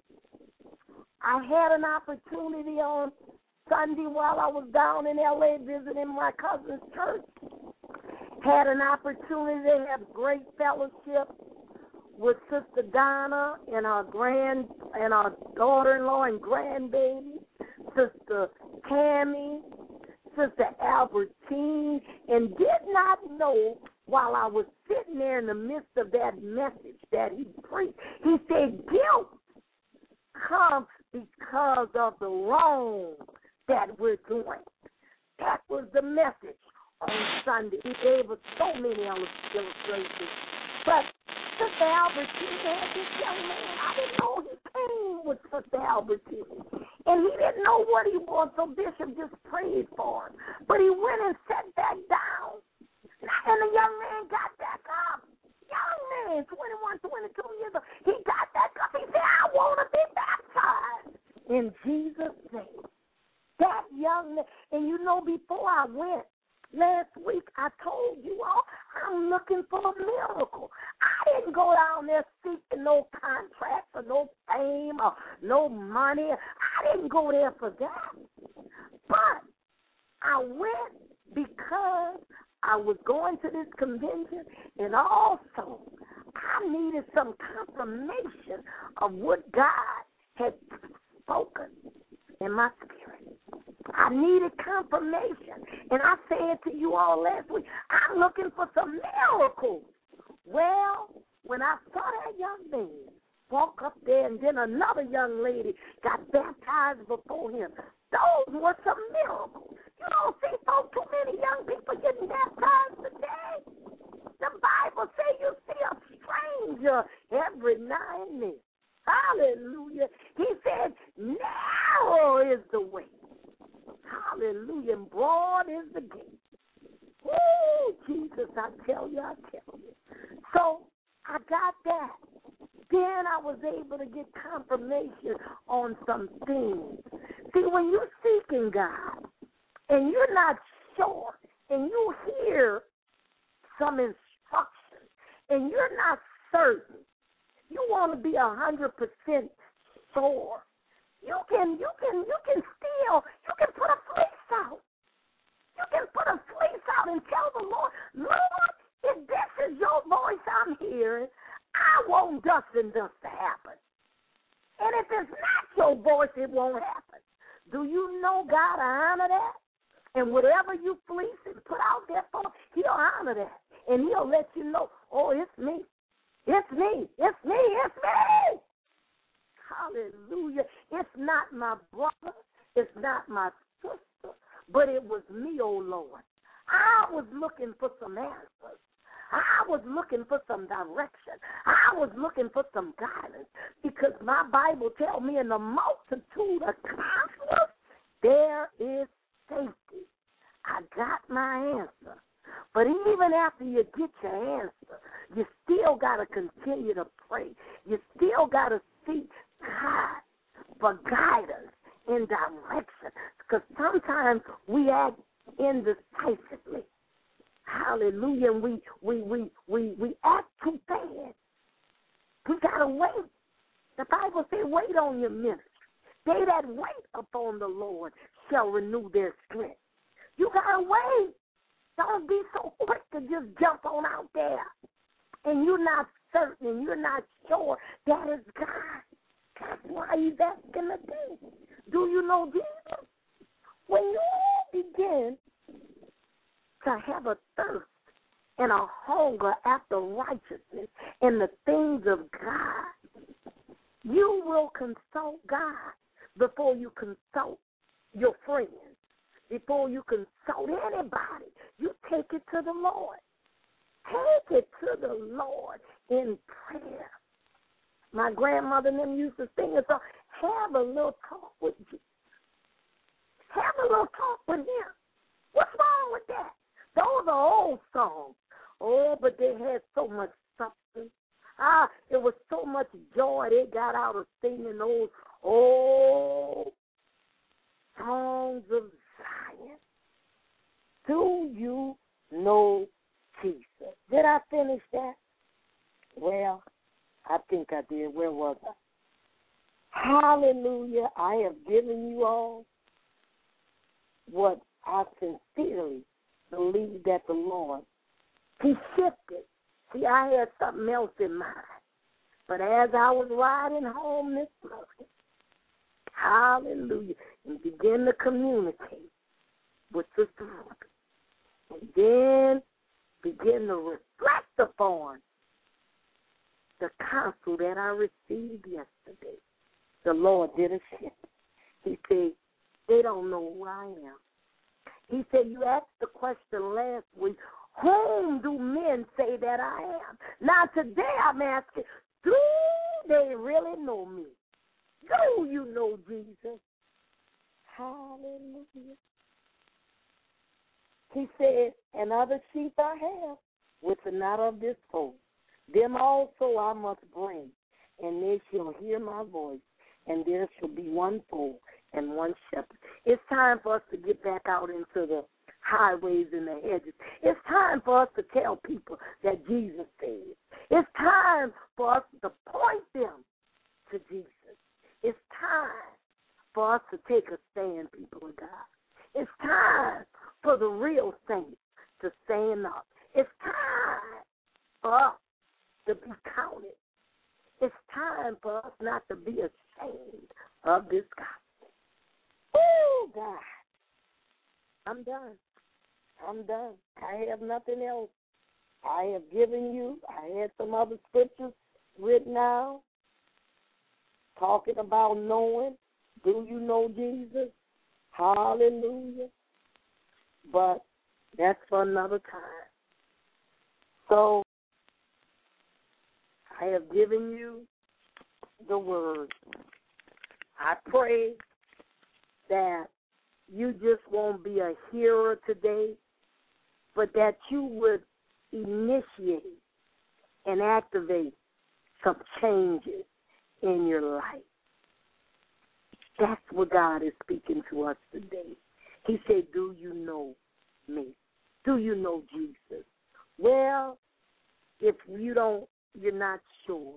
I had an opportunity on Sunday while I was down in L.A. visiting my cousin's church. Had an opportunity to have great fellowship with Sister Donna and our daughter-in-law and grandbaby, Sister Tammy, Sister Albertine, and did not know while I was sitting there in the midst of that message that he preached. He said, guilt comes because of the wrong that we're doing. That was the message on Sunday. He gave us so many illustrations. But Sister Albertine had this young man. I didn't know he came with Sister Albertine. And he didn't know what he was, so Bishop just prayed for him. But he went and sat back down. And the young man got back up. Young man, 21, 22 years old. He got back up. He said, I want to be baptized in Jesus' name. That young man. And you know, before I went last week, I told you all, I'm looking for a miracle. I didn't go down there seeking no contracts or no fame or no money. I didn't go there for that. But I went because I was going to this convention, and also I needed some confirmation of what God had spoken in my spirit. I needed confirmation. And I said to you all last week, I'm looking for some miracles. Well, when I saw that young man walk up there and then another young lady got baptized before him, those were some miracles. You don't see so too many young people getting baptized today. The Bible says you see a stranger every now and then. Hallelujah. He said, narrow is the way. Hallelujah. And broad is the gate. Woo, Jesus, I tell you. So I got that. Then I was able to get confirmation on some things. See, when you're seeking God and you're not sure and you hear some instructions and you're not certain, you want to be 100% sure. You can put a fleece out. You can put a fleece out and tell the Lord, Lord, if this is your voice I'm hearing, I want thus and thus to happen. And if it's not your voice, it won't happen. Do you know God will honor that? And whatever you fleece and put out there for, he'll honor that. And he'll let you know, oh, it's me. It's me. It's me. It's me. Hallelujah. It's not my brother. It's not my sister. But it was me, oh Lord. I was looking for some answers. I was looking for some direction. I was looking for some guidance because my Bible tells me in the multitude of counselors, there is safety. I got my answer. But even after you get your answer, you still got to continue to pray. You still got to seek God for guidance and direction because sometimes we act indecisively. Hallelujah. And we act too fast. We got to wait. The Bible says, wait on your ministry. They that wait upon the Lord shall renew their strength. You got to wait. Don't be so quick to just jump on out there. And you're not certain and you're not sure that is God. That's why he's asking the thing. Do you know Jesus? When you begin to have a thirst and a hunger after righteousness and the things of God, you will consult God before you consult your friends, before you consult anybody. You take it to the Lord. Take it to the Lord in prayer. My grandmother and them used to sing a song, have a little talk with Jesus. Have a little talk with him. What's wrong with that? Those are old songs. Oh, but they had so much substance. It was so much joy they got out of singing those old songs of Zion. Do you know Jesus? Did I finish that? Well, I think I did. Where was I? Hallelujah. I have given you all what I sincerely believe that the Lord, he shifted. See, I had something else in mind. But as I was riding home this morning, hallelujah, and began to communicate with Sister Ruby, and then begin to reflect upon the counsel that I received yesterday. The Lord did a shift. He said, they don't know who I am. He said, you asked the question last week, whom do men say that I am? Now today I'm asking, do they really know me? Do you know Jesus? Hallelujah. He said, and other sheep I have, which are not of this fold. Them also I must bring, and they shall hear my voice, and there shall be one fold and one shepherd. It's time for us to get back out into the highways and the hedges. It's time for us to tell people that Jesus saves. It's time for us to point them to Jesus. It's time for us to take a stand, people of God. It's time for the real saints to stand up. It's time for us to be counted. It's time for us not to be ashamed of this gospel. Oh, God. I'm done. I have nothing else. I have given you. I had some other scriptures written out talking about knowing. Do you know Jesus? Hallelujah. But that's for another time. So, I have given you the word. I pray that you just won't be a hearer today, but that you would initiate and activate some changes in your life. That's what God is speaking to us today. He said, do you know me? Do you know Jesus? Well, if you're not sure,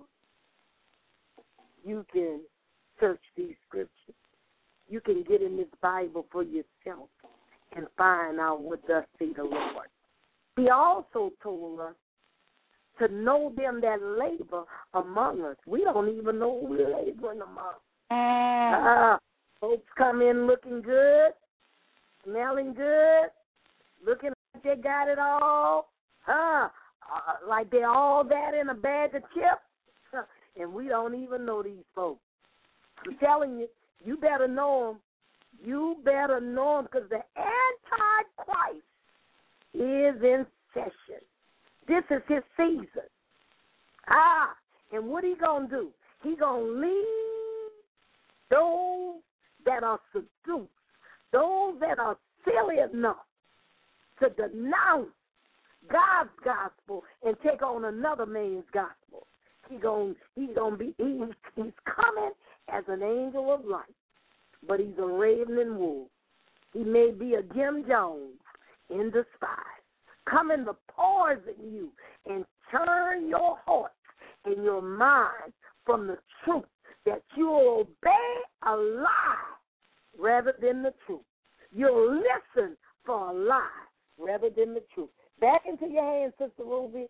you can search these scriptures. You can get in this Bible for yourself and find out what thus say the Lord. He also told us to know them that labor among us. We don't even know who we're laboring among. Folks come in looking good, smelling good, looking like they got it all, like they're all that in a bag of chips, and we don't even know these folks. I'm telling you, you better know them. You better know them because the Antichrist is in session. This is his season. And what he going to do? He going to lead those that are seduced, those that are silly enough to denounce God's gospel and take on another man's gospel. He's coming as an angel of light, but he's a ravening wolf. He may be a Jim Jones in disguise, coming to poison you and turn your heart and your mind from the truth, that you'll obey a lie rather than the truth. You'll listen for a lie rather than the truth. Back into your hands, Sister Ruby.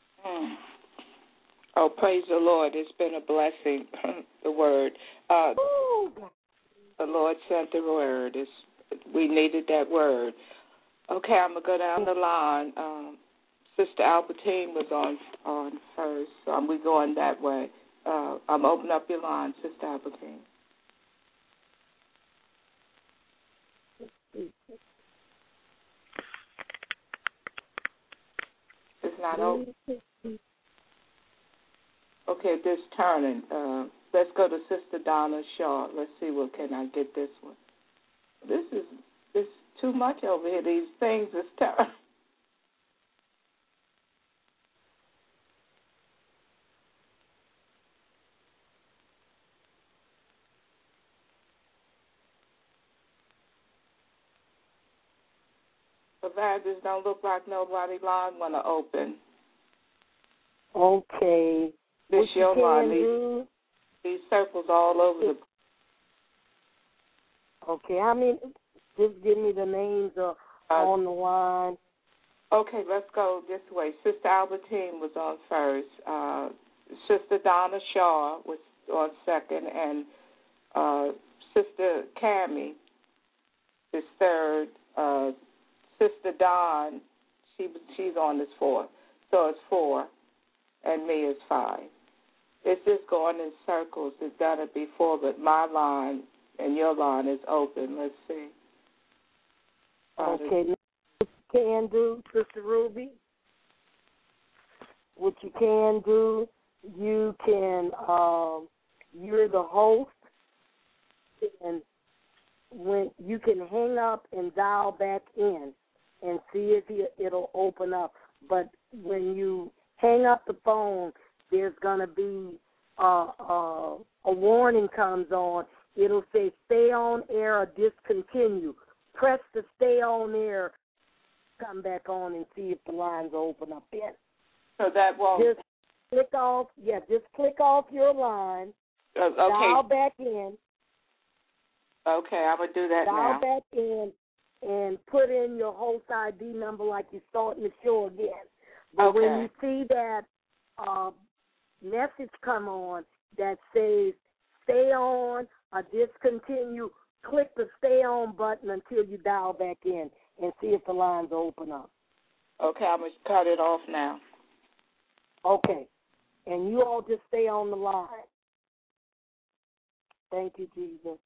Oh, praise the Lord. It's been a blessing, the word. The Lord sent the word. We needed that word. Okay, I'm going to go down the line. Sister Albertine was on first, so we're going that way. I'm opening up your line, Sister Albertine. It's not open. Okay, this turning. Let's go to Sister Donna Shaw. Let's see what can I get this one. This is too much over here. These things is turning. Evangelist, don't look like nobody line want to open. Okay. This your line. These circles all over the. Okay, I mean, just give me the names on the line. Okay, let's go this way. Sister Albertine was on first. Sister Donna Shaw was on second, and Sister Cammie is third. Sister Dawn, she's on this fourth. So it's 4, and me is 5. It's just going in circles. It's done it before, but my line and your line is open. Let's see. Okay, what you can do, Sister Ruby, what you can do, you can, you're the host, and when you can hang up and dial back in and see if it'll open up. But when you hang up the phone, there's going to be a warning comes on. It'll say stay on air or discontinue. Press the stay on air, come back on and see if the lines open up in. So that won't. Just click off your line. Okay. Dial back in. Okay, I'm going to do that now. Dial back in and put in your host ID number like you're starting the show again. But okay. when you see that message come on that says stay on or discontinue, click the stay on button until you dial back in and see if the lines open up. Okay, I'm going to cut it off now. Okay. And you all just stay on the line. Thank you, Jesus.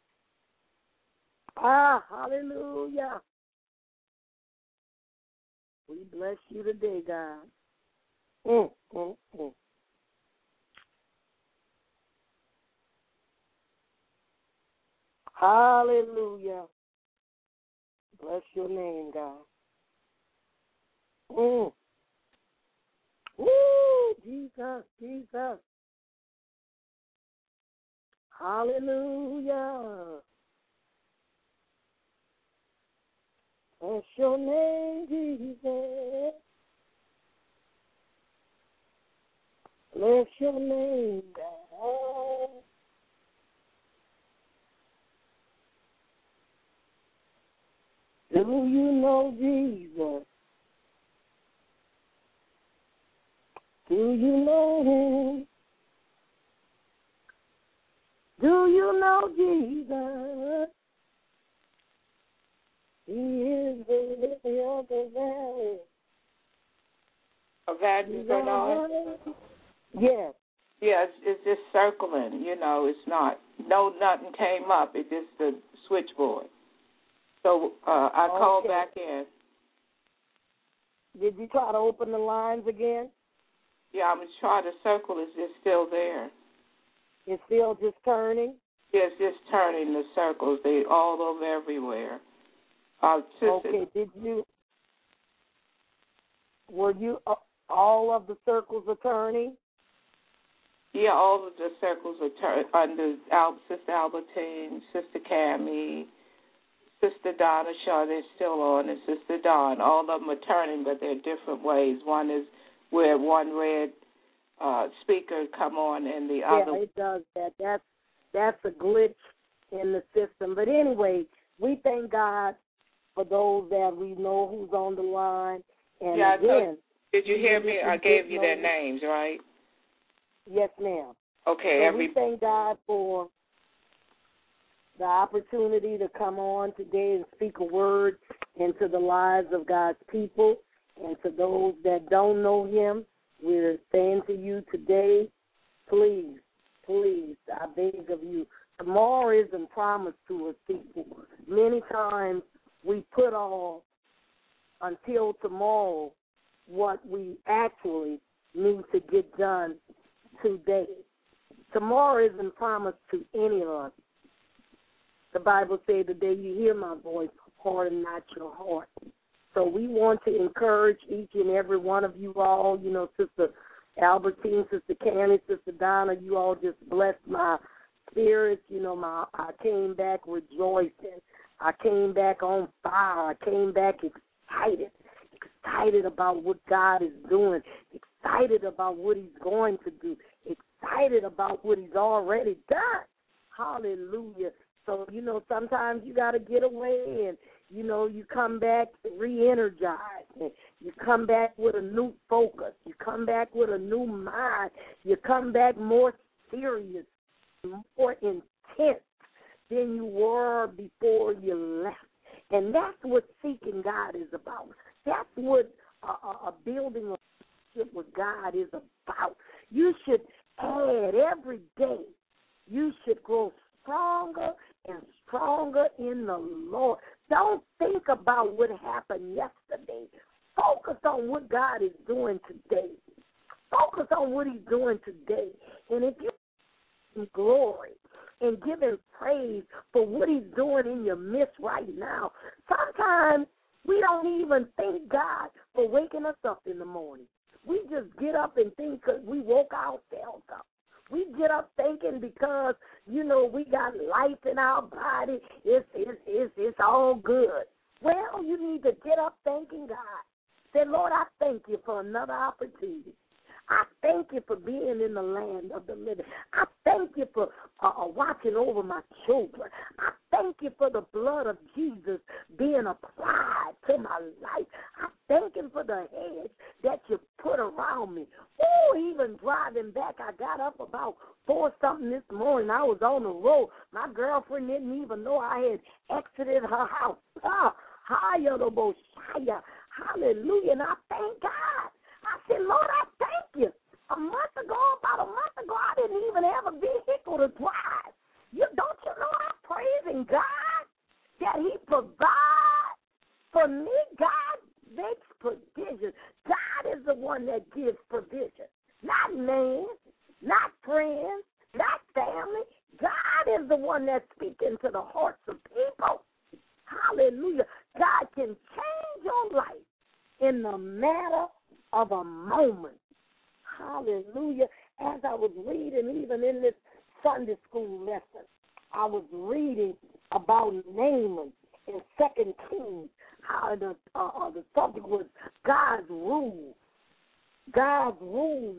Hallelujah. We bless you today, God. Hallelujah. Bless your name, God. Woo, Jesus, Jesus. Hallelujah. Bless your name, Jesus. Bless your name, God. Do you know Jesus? Do you know him? Do you know Jesus? He is the lily of the valley. Evangelist Bernard? Yes. Yeah, it's just circling. It's not. No, nothing came up. It's just the switchboard. So I called back in. Did you try to open the lines again? Yeah, I'm trying to circle. It's just still there. It's still just turning? Yeah, it's just turning the circles. They all over everywhere. Okay, were you, all of the circles are turning? Yeah, all of the circles are turning under Sister Albertine, Sister Cammie, Sister Donna Shaw, they're still on, and Sister Dawn. All of them are turning, but they're different ways. One is where one red speaker come on, and the other. Yeah, it does that. That's a glitch in the system. But anyway, we thank God for those that we know who's on the line. And yeah, again, did you hear me? I gave you their names, right? Yes, ma'am. Okay. So we thank God for the opportunity to come on today and speak a word into the lives of God's people. And to those that don't know him, we're saying to you today, please, I beg of you, tomorrow isn't promised to us, people. Many times we put off until tomorrow what we actually need to get done today. Tomorrow isn't promised to any of us. The Bible says the day you hear my voice, harden not your heart. So we want to encourage each and every one of you all, Sister Albertine, Sister Cammie, Sister Donna, you all just blessed my spirit. I came back rejoicing. I came back on fire. I came back excited about what God is doing, excited about what he's going to do, excited about what he's already done. Hallelujah. So, sometimes you got to get away and, you come back re-energized. And you come back with a new focus. You come back with a new mind. You come back more serious, more intense than you were before you left. And that's what seeking God is about. That's what a building a relationship with God is about. You should add every day. You should grow stronger and stronger in the Lord. Don't think about what happened yesterday. Focus on what God is doing today. Focus on what he's doing today. And if you give him glory and give him praise for what he's doing in your midst right now, sometimes we don't even thank God for waking us up in the morning. We just get up and think because we woke ourselves up. We get up thinking because, we got life in our body. It's all good. Well, you need to get up thanking God. Say, Lord, I thank you for another opportunity. I thank you for being in the land of the living. I thank you for watching over my children. I thank you for the blood of Jesus being applied to my life. I thank him for the hedge that you put around me. Oh, even driving back, I got up about 4-something this morning. I was on the road. My girlfriend didn't even know I had exited her house. Hallelujah. And I thank God. I said, Lord, I thank you. About a month ago, I didn't even have a vehicle to drive. Don't you know I'm praising God that he provides for me? God makes provision. God is the one that gives provision. one that speaks into the hearts of people. Hallelujah. God can change your life in the matter of a moment. Hallelujah. As I was reading, even in this Sunday school lesson, I was reading about Naaman in 2 Kings, how the subject was God's rule. God's rule.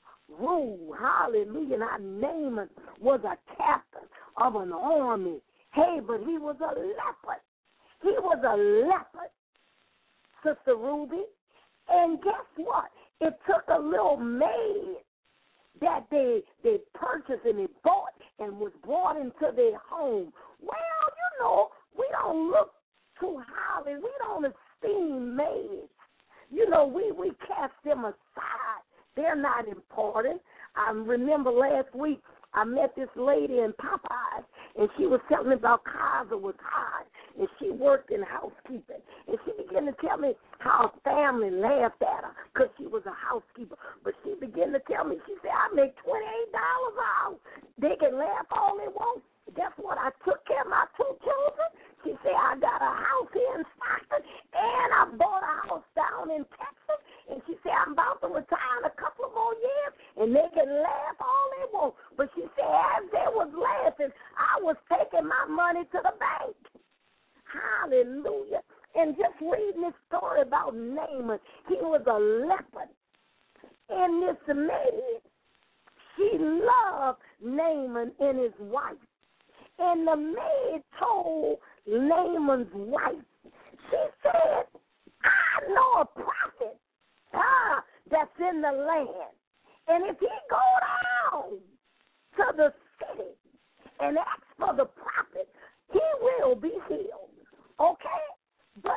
Hallelujah. Now, Naaman was a captain of an army. Hey, but he was a leopard. He was a leopard, Sister Ruby. And guess what? It took a little maid that they purchased and they bought and was brought into their home. Well, we don't look too highly. We don't esteem maids. We cast them aside. They're not important. I remember last week I met this lady in Popeyes, and she was telling me about Kaiser was hot, and she worked in housekeeping. And she began to tell me how her family laughed at her because she was a housekeeper. But she began to tell me, she said, I make $28 an hour. They can laugh all they want. Guess what? I took care of my 2 children. She said, I got a house here in Stockton, and I bought a house down in Texas. And she said, I'm about to retire in a couple of more years, and they can laugh all they want. But she said, as they was laughing, I was taking my money to the bank. Hallelujah. And just reading this story about Naaman, he was a leopard. And this maid, she loved Naaman and his wife. And the maid told Naaman's wife, she said, I know a prophet that's in the land. And if he go down to the city and ask for the prophet, he will be healed. Okay? But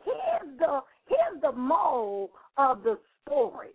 here's the moral of the story.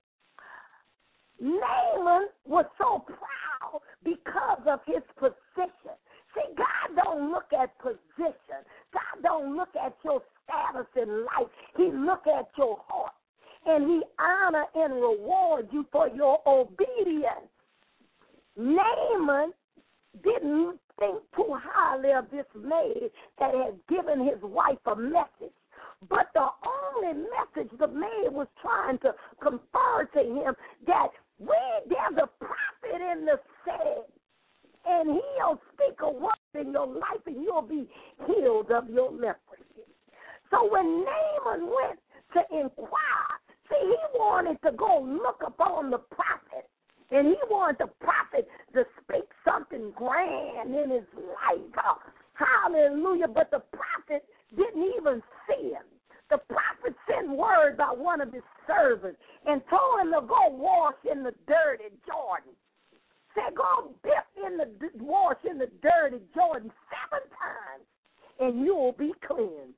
Naaman was so proud because of his position. See, God don't look at position. God don't look at your status in life. He look at your heart. And he honor and reward you for your obedience. Naaman didn't think too highly of this maid that had given his wife a message. But the only message the maid was trying to confer to him that there's a prophet in the city, and he'll speak a word in your life, and you'll be healed of your leprosy. So when Naaman went to inquire, see, he wanted to go look upon the prophet, and he wanted the prophet to speak something grand in his life. Hallelujah. But the prophet didn't even see him. The prophet sent word by one of his servants and told him to go wash in the dirty Jordan. Said, go wash in the dirty Jordan 7 times, and you'll be cleansed.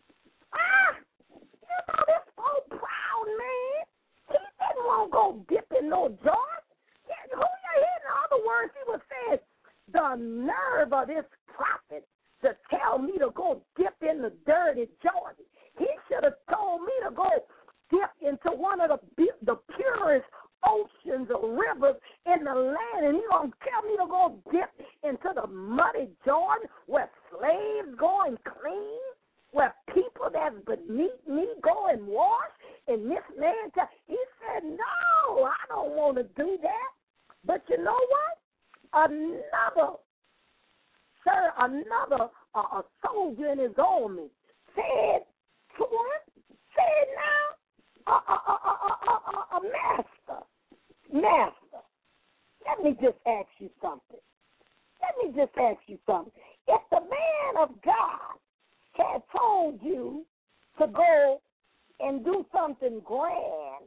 This old proud man, he didn't want to go dip in no Jordan. In other words, he was saying, the nerve of this prophet to tell me to go dip in the dirty Jordan. He should have told me to go dip into one of the purest oceans or rivers in the land, and he's going to tell me to go dip into the muddy Jordan where slaves go and clean, where people that's beneath me go and wash. And this man, he said, no, I don't want to do that. But you know what? Another soldier in his army said to him, said now, a master, let me just ask you something. If the man of God had told you to go and do something grand,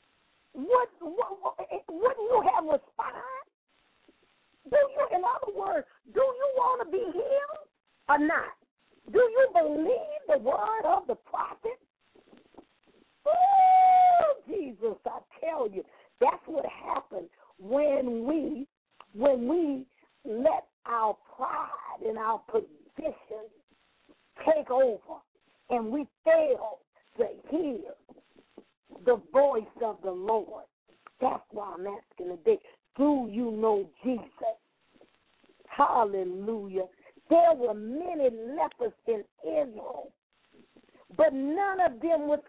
wouldn't you have responded? In other words, do you want to be healed or not? Do you believe the word of the prophet? Oh, Jesus, I tell you, that's what happened when we let our pride and our position take over and we fail to hear the voice of the Lord. That's why I'm asking today, do you know Jesus? Hallelujah. There were many lepers in Israel, but none of them was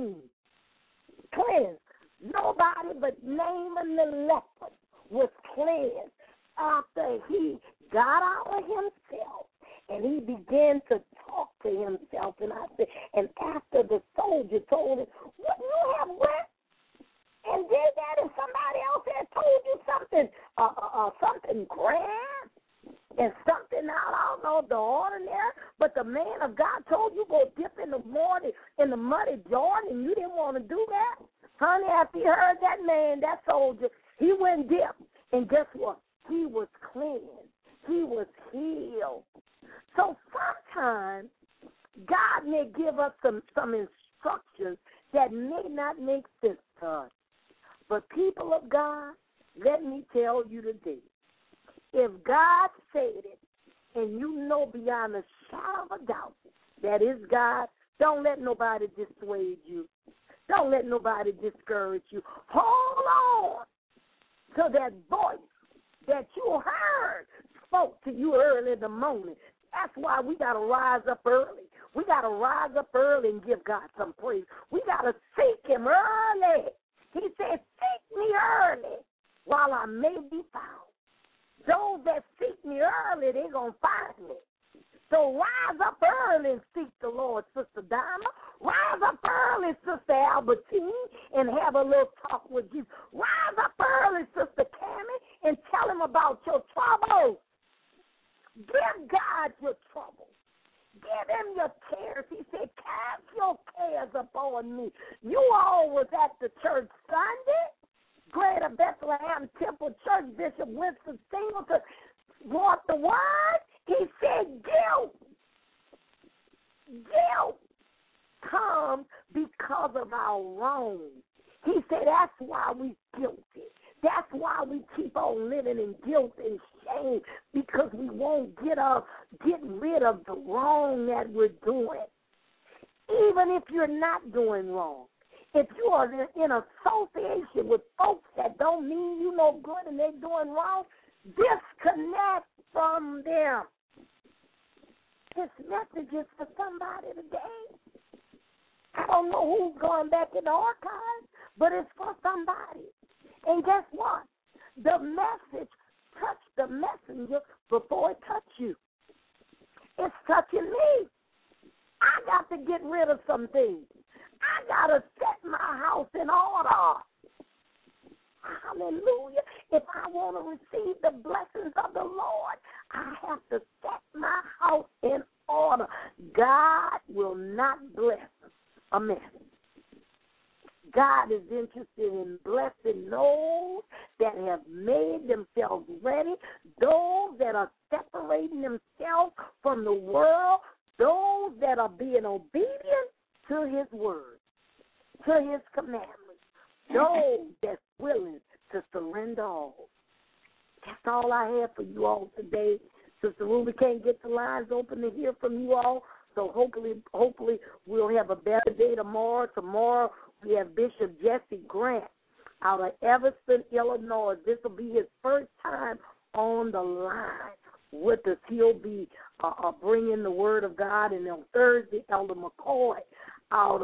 cleansed. Nobody but Naaman the leper was cleansed after he got out of himself and he began to talk to himself. And I said, and after the soldier told him, "What, you have wet and did that, and somebody else had told you something grand and something out, I don't know, the ordinary, but the man of God told you go dip in the muddy Jordan, and you didn't want to do that?" Honey, after he heard that man, that soldier, he went dip, and guess what? He was cleansed. He was healed. So sometimes God may give us some instructions that may not make sense to us. But people of God, let me tell you today, if God said it, and you know beyond a shadow of a doubt that is God, don't let nobody dissuade you. Don't let nobody discourage you. Hold on to that voice that you heard spoke to you early in the morning. That's why we got to rise up early. We got to rise up early and give God some praise. We got to seek him early. He said, "Seek me early while I may be found." Those that seek me early, they're going to find me. So rise up early and seek the Lord, Sister Donna. Rise up early, Sister Albertine, and have a little talk with Jesus. Rise up early, Sister Cammie, and tell him about your troubles. Give God your troubles. Give him your cares. He said, "Cast your cares upon me." You all was at the church Sunday. Greater Bethlehem Temple Church, Bishop Winston Singleton brought the word. He said, guilt comes because of our wrongs. He said that's why we guilty. That's why we keep on living in guilt and shame, because we won't get rid of the wrong that we're doing. Even if you're not doing wrong. If you are in association with folks that don't mean you no good and they're doing wrong, disconnect from them. This message is for somebody today. I don't know who's going back in the archives, but it's for somebody. And guess what? The message touched the messenger before it touched you. It's touching me. I got to get rid of some things. I got to set my house in order. Hallelujah. If I want to receive the blessings of the Lord, I have to set my house in order. God will not bless a mess. God is interested in blessing those that have made themselves ready, those that are separating themselves from the world, those that are being obedient to his word, to his commandments, those that's willing to surrender all. That's all I have for you all today. Sister Ruby can't get the lines open to hear from you all, so hopefully we'll have a better day tomorrow. Tomorrow we have Bishop Jesse Grant out of Evanston, Illinois. This will be his first time on the line with us. He'll be bringing the word of God. And on Thursday, Elder McCoy out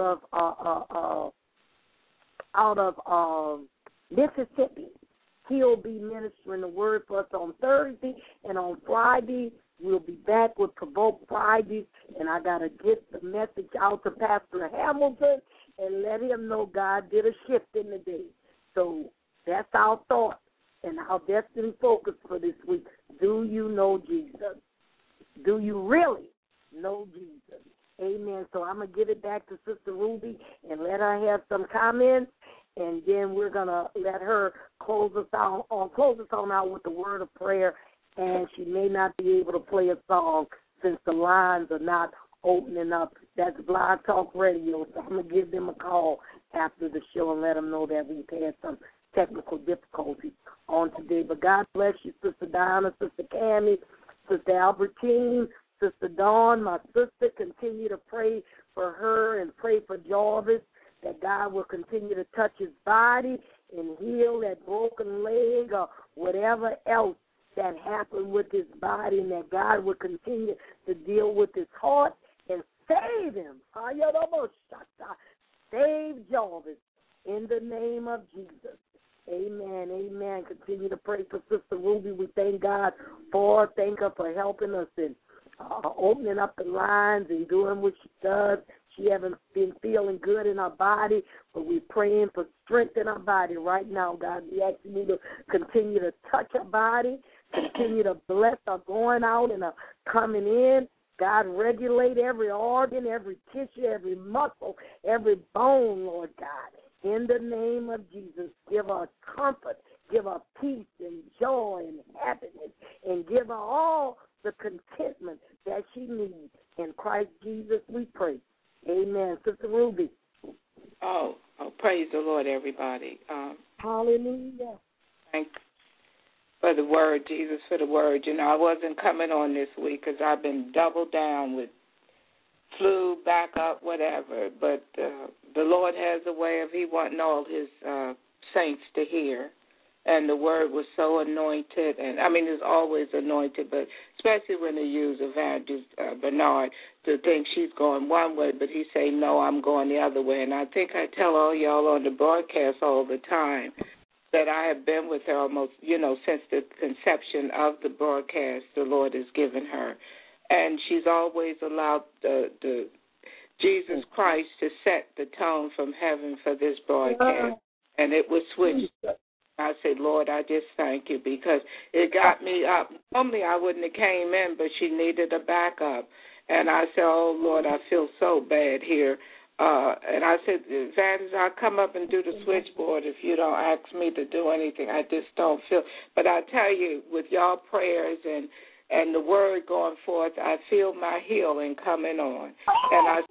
of Mississippi, he'll be ministering the word for us on Thursday. And on Friday, we'll be back with Provoke Fridays. And I got to get the message out to Pastor Hamilton and let him know God did a shift in the day. So that's our thought and our destiny focus for this week. Do you know Jesus? Do you really know Jesus? Amen. So I'm going to give it back to Sister Ruby and let her have some comments, and then we're going to let her close us on out with the word of prayer, and she may not be able to play a song since the lines are not opening up. That's Blog Talk Radio, so I'm going to give them a call after the show and let them know that we've had some technical difficulties on today. But God bless you, Sister Donna, Sister Cammie, Sister Albertine, Sister Dawn, my sister. Continue to pray for her and pray for Jarvis, that God will continue to touch his body and heal that broken leg or whatever else that happen with his body, and that God will continue to deal with his heart and save him. Save Jarvis in the name of Jesus. Amen, amen. Continue to pray for Sister Ruby. We thank God for her. Thank her for helping us and opening up the lines and doing what she does. She hasn't been feeling good in her body, but we're praying for strength in her body right now, God. We ask you to continue to touch her body, continue to bless her going out and her coming in. God, regulate every organ, every tissue, every muscle, every bone, Lord God. In the name of Jesus, give her comfort, give her peace and joy and happiness, and give her all the contentment that she needs. In Christ Jesus we pray. Amen. Sister Ruby. Oh, praise the Lord, everybody. Hallelujah. Thank you for the word, Jesus, for the word. You know, I wasn't coming on this week because I've been doubled down with flu, back up, whatever. But the Lord has a way of He wanting all His saints to hear. And the word was so anointed. And, I mean, it's always anointed, but especially when they use Evangelist Bernard to think she's going one way, but he say, no, I'm going the other way. And I think I tell all y'all on the broadcast all the time that I have been with her almost, since the conception of the broadcast the Lord has given her. And she's always allowed the Jesus Christ to set the tone from heaven for this broadcast. And it was switched. I said, Lord, I just thank you because it got me up. Normally I wouldn't have came in, but she needed a backup. And I said, oh, Lord, I feel so bad here. And I said, Evangelist, I'll come up and do the switchboard if you don't ask me to do anything. I just don't feel. But I tell you, with y'all prayers and the word going forth, I feel my healing coming on. And I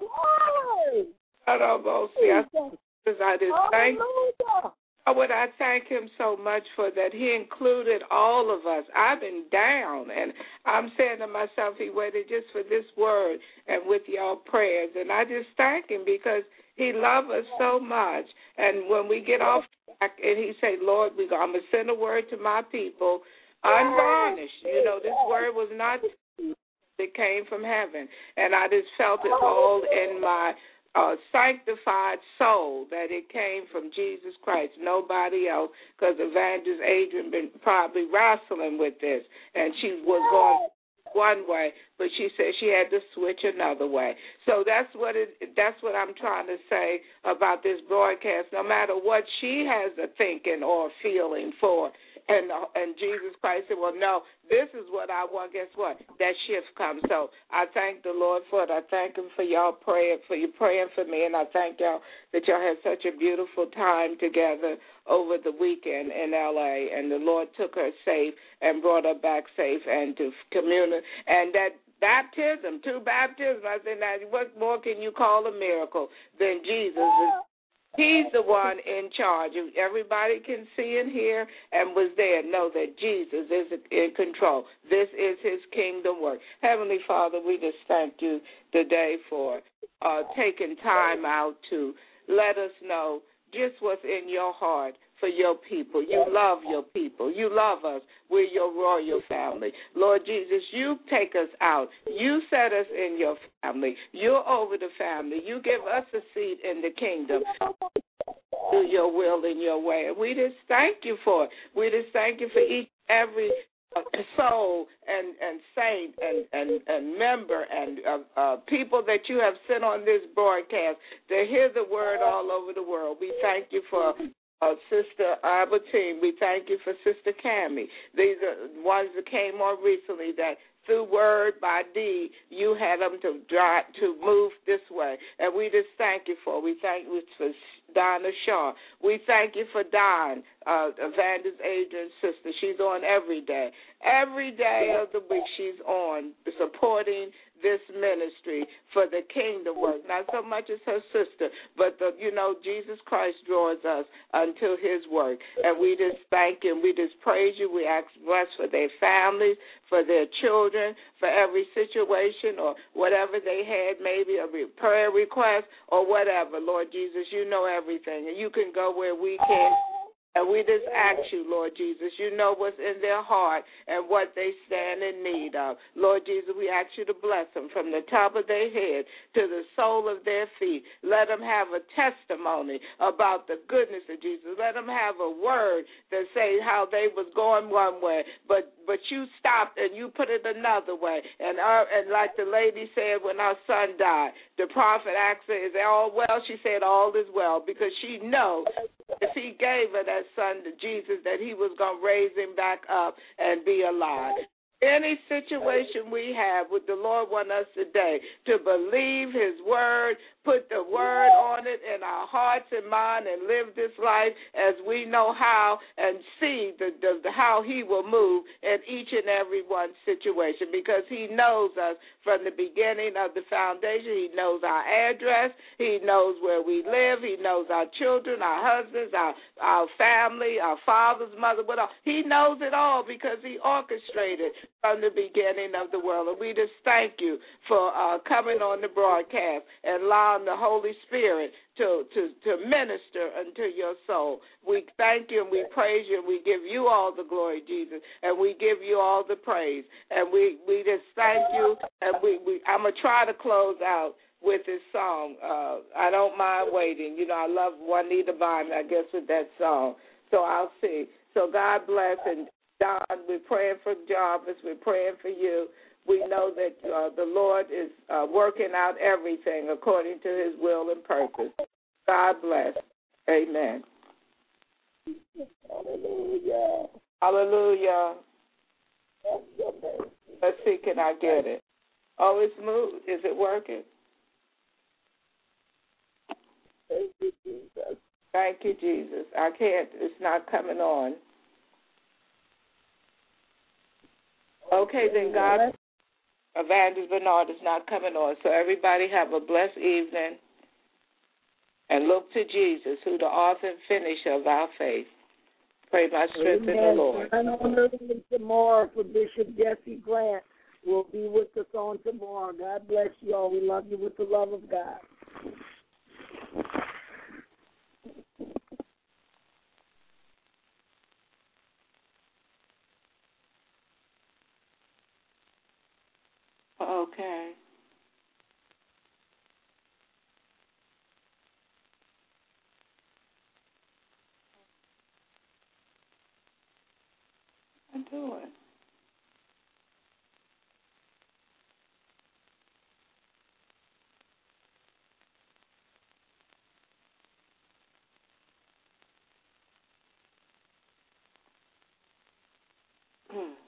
just thank you. Would I thank him so much for that? He included all of us. I've been down, and I'm saying to myself, he waited just for this word and with y'all prayers. And I just thank him because he loves us so much. And when we get off track and he say, Lord, I'm going to send a word to my people, unvarnished. This word was not, it came from heaven. And I just felt it all in my sanctified soul that it came from Jesus Christ, nobody else, because Evangelist Adrian been probably wrestling with this, and she was going one way, but she said she had to switch another way. So that's what I'm trying to say about this broadcast. No matter what she has a thinking or feeling for, and Jesus Christ said, well, no, this is what I want. Guess what? That shift comes. So I thank the Lord for it. I thank him for y'all praying, for you praying for me, and I thank y'all that y'all had such a beautiful time together over the weekend in L.A., and the Lord took her safe and brought her back safe and to community. And that baptism, 2 baptisms, I said, now what more can you call a miracle than Jesus? He's the one in charge. Everybody can see and hear and was there. Know that Jesus is in control. This is his kingdom work. Heavenly Father, we just thank you today for taking time out to let us know just what's in your heart for your people. You love your people. You love us. We're your royal family. Lord Jesus, you take us out. You set us in your family. You're over the family. You give us a seat in the kingdom. Do your will in your way. And we just thank you for it. We just thank you for each every soul and saint and member and people that you have sent on this broadcast to hear the word all over the world. We thank you for Sister Albertine. We thank you for Sister Cammie. These are ones that came on recently that through word by deed, you had them to move this way. And we just thank you for it. We thank you for Donna Shaw. We thank you for Don, Evangelist Adrian's sister. She's on every day. Every day of the week she's on supporting this ministry for the kingdom work. Not so much as her sister, but Jesus Christ draws us unto his work. And we just thank him. We just praise you. We ask bless for their families, for their children, for every situation or whatever they had, maybe a prayer request or whatever. Lord Jesus, you know everything. And you can go where we can And we just ask you, Lord Jesus, you know what's in their heart and what they stand in need of. Lord Jesus, we ask you to bless them from the top of their head to the sole of their feet. Let them have a testimony about the goodness of Jesus. Let them have a word that say how they was going one way, but you stopped and you put it another way. And like the lady said when our son died, the prophet asked her, is all well? She said, all is well, because she knows if he gave her that son to Jesus, that he was going to raise him back up and be alive. Any situation we have, would the Lord want us today to believe his word, put the word on it in our hearts and mind, and live this life as we know how, and see how he will move in each and every one situation, because he knows us from the beginning of the foundation. He knows our address. He knows where we live. He knows our children, our husbands, our family, our fathers, mother, whatever. He knows it all because he orchestrated from the beginning of the world. And we just thank you for coming on the broadcast and allowing the Holy Spirit to minister unto your soul. We thank you and we praise you and we give you all the glory, Jesus, and we give you all the praise. And we just thank you. And I'm going to try to close out with this song. I don't mind waiting. You know, I love Juanita Bynum, I guess, with that song. So I'll see. So God bless. And Don, we're praying for Jarvis. We're praying for you. We know that the Lord is working out everything according to his will and purpose. God bless. Amen. Hallelujah. Hallelujah. Let's see, can I get it? Oh, it's moved. Is it working? Thank you, Jesus. Thank you, Jesus. I can't. It's not coming on. Okay, then God, Evangelist Bernard is not coming on. So everybody have a blessed evening and look to Jesus, who the author and finisher of our faith. Pray my strength in the Lord. And on early tomorrow for Bishop Jesse Grant will be with us on tomorrow. God bless you all. We love you with the love of God. Okay. I'm doing. Hmm.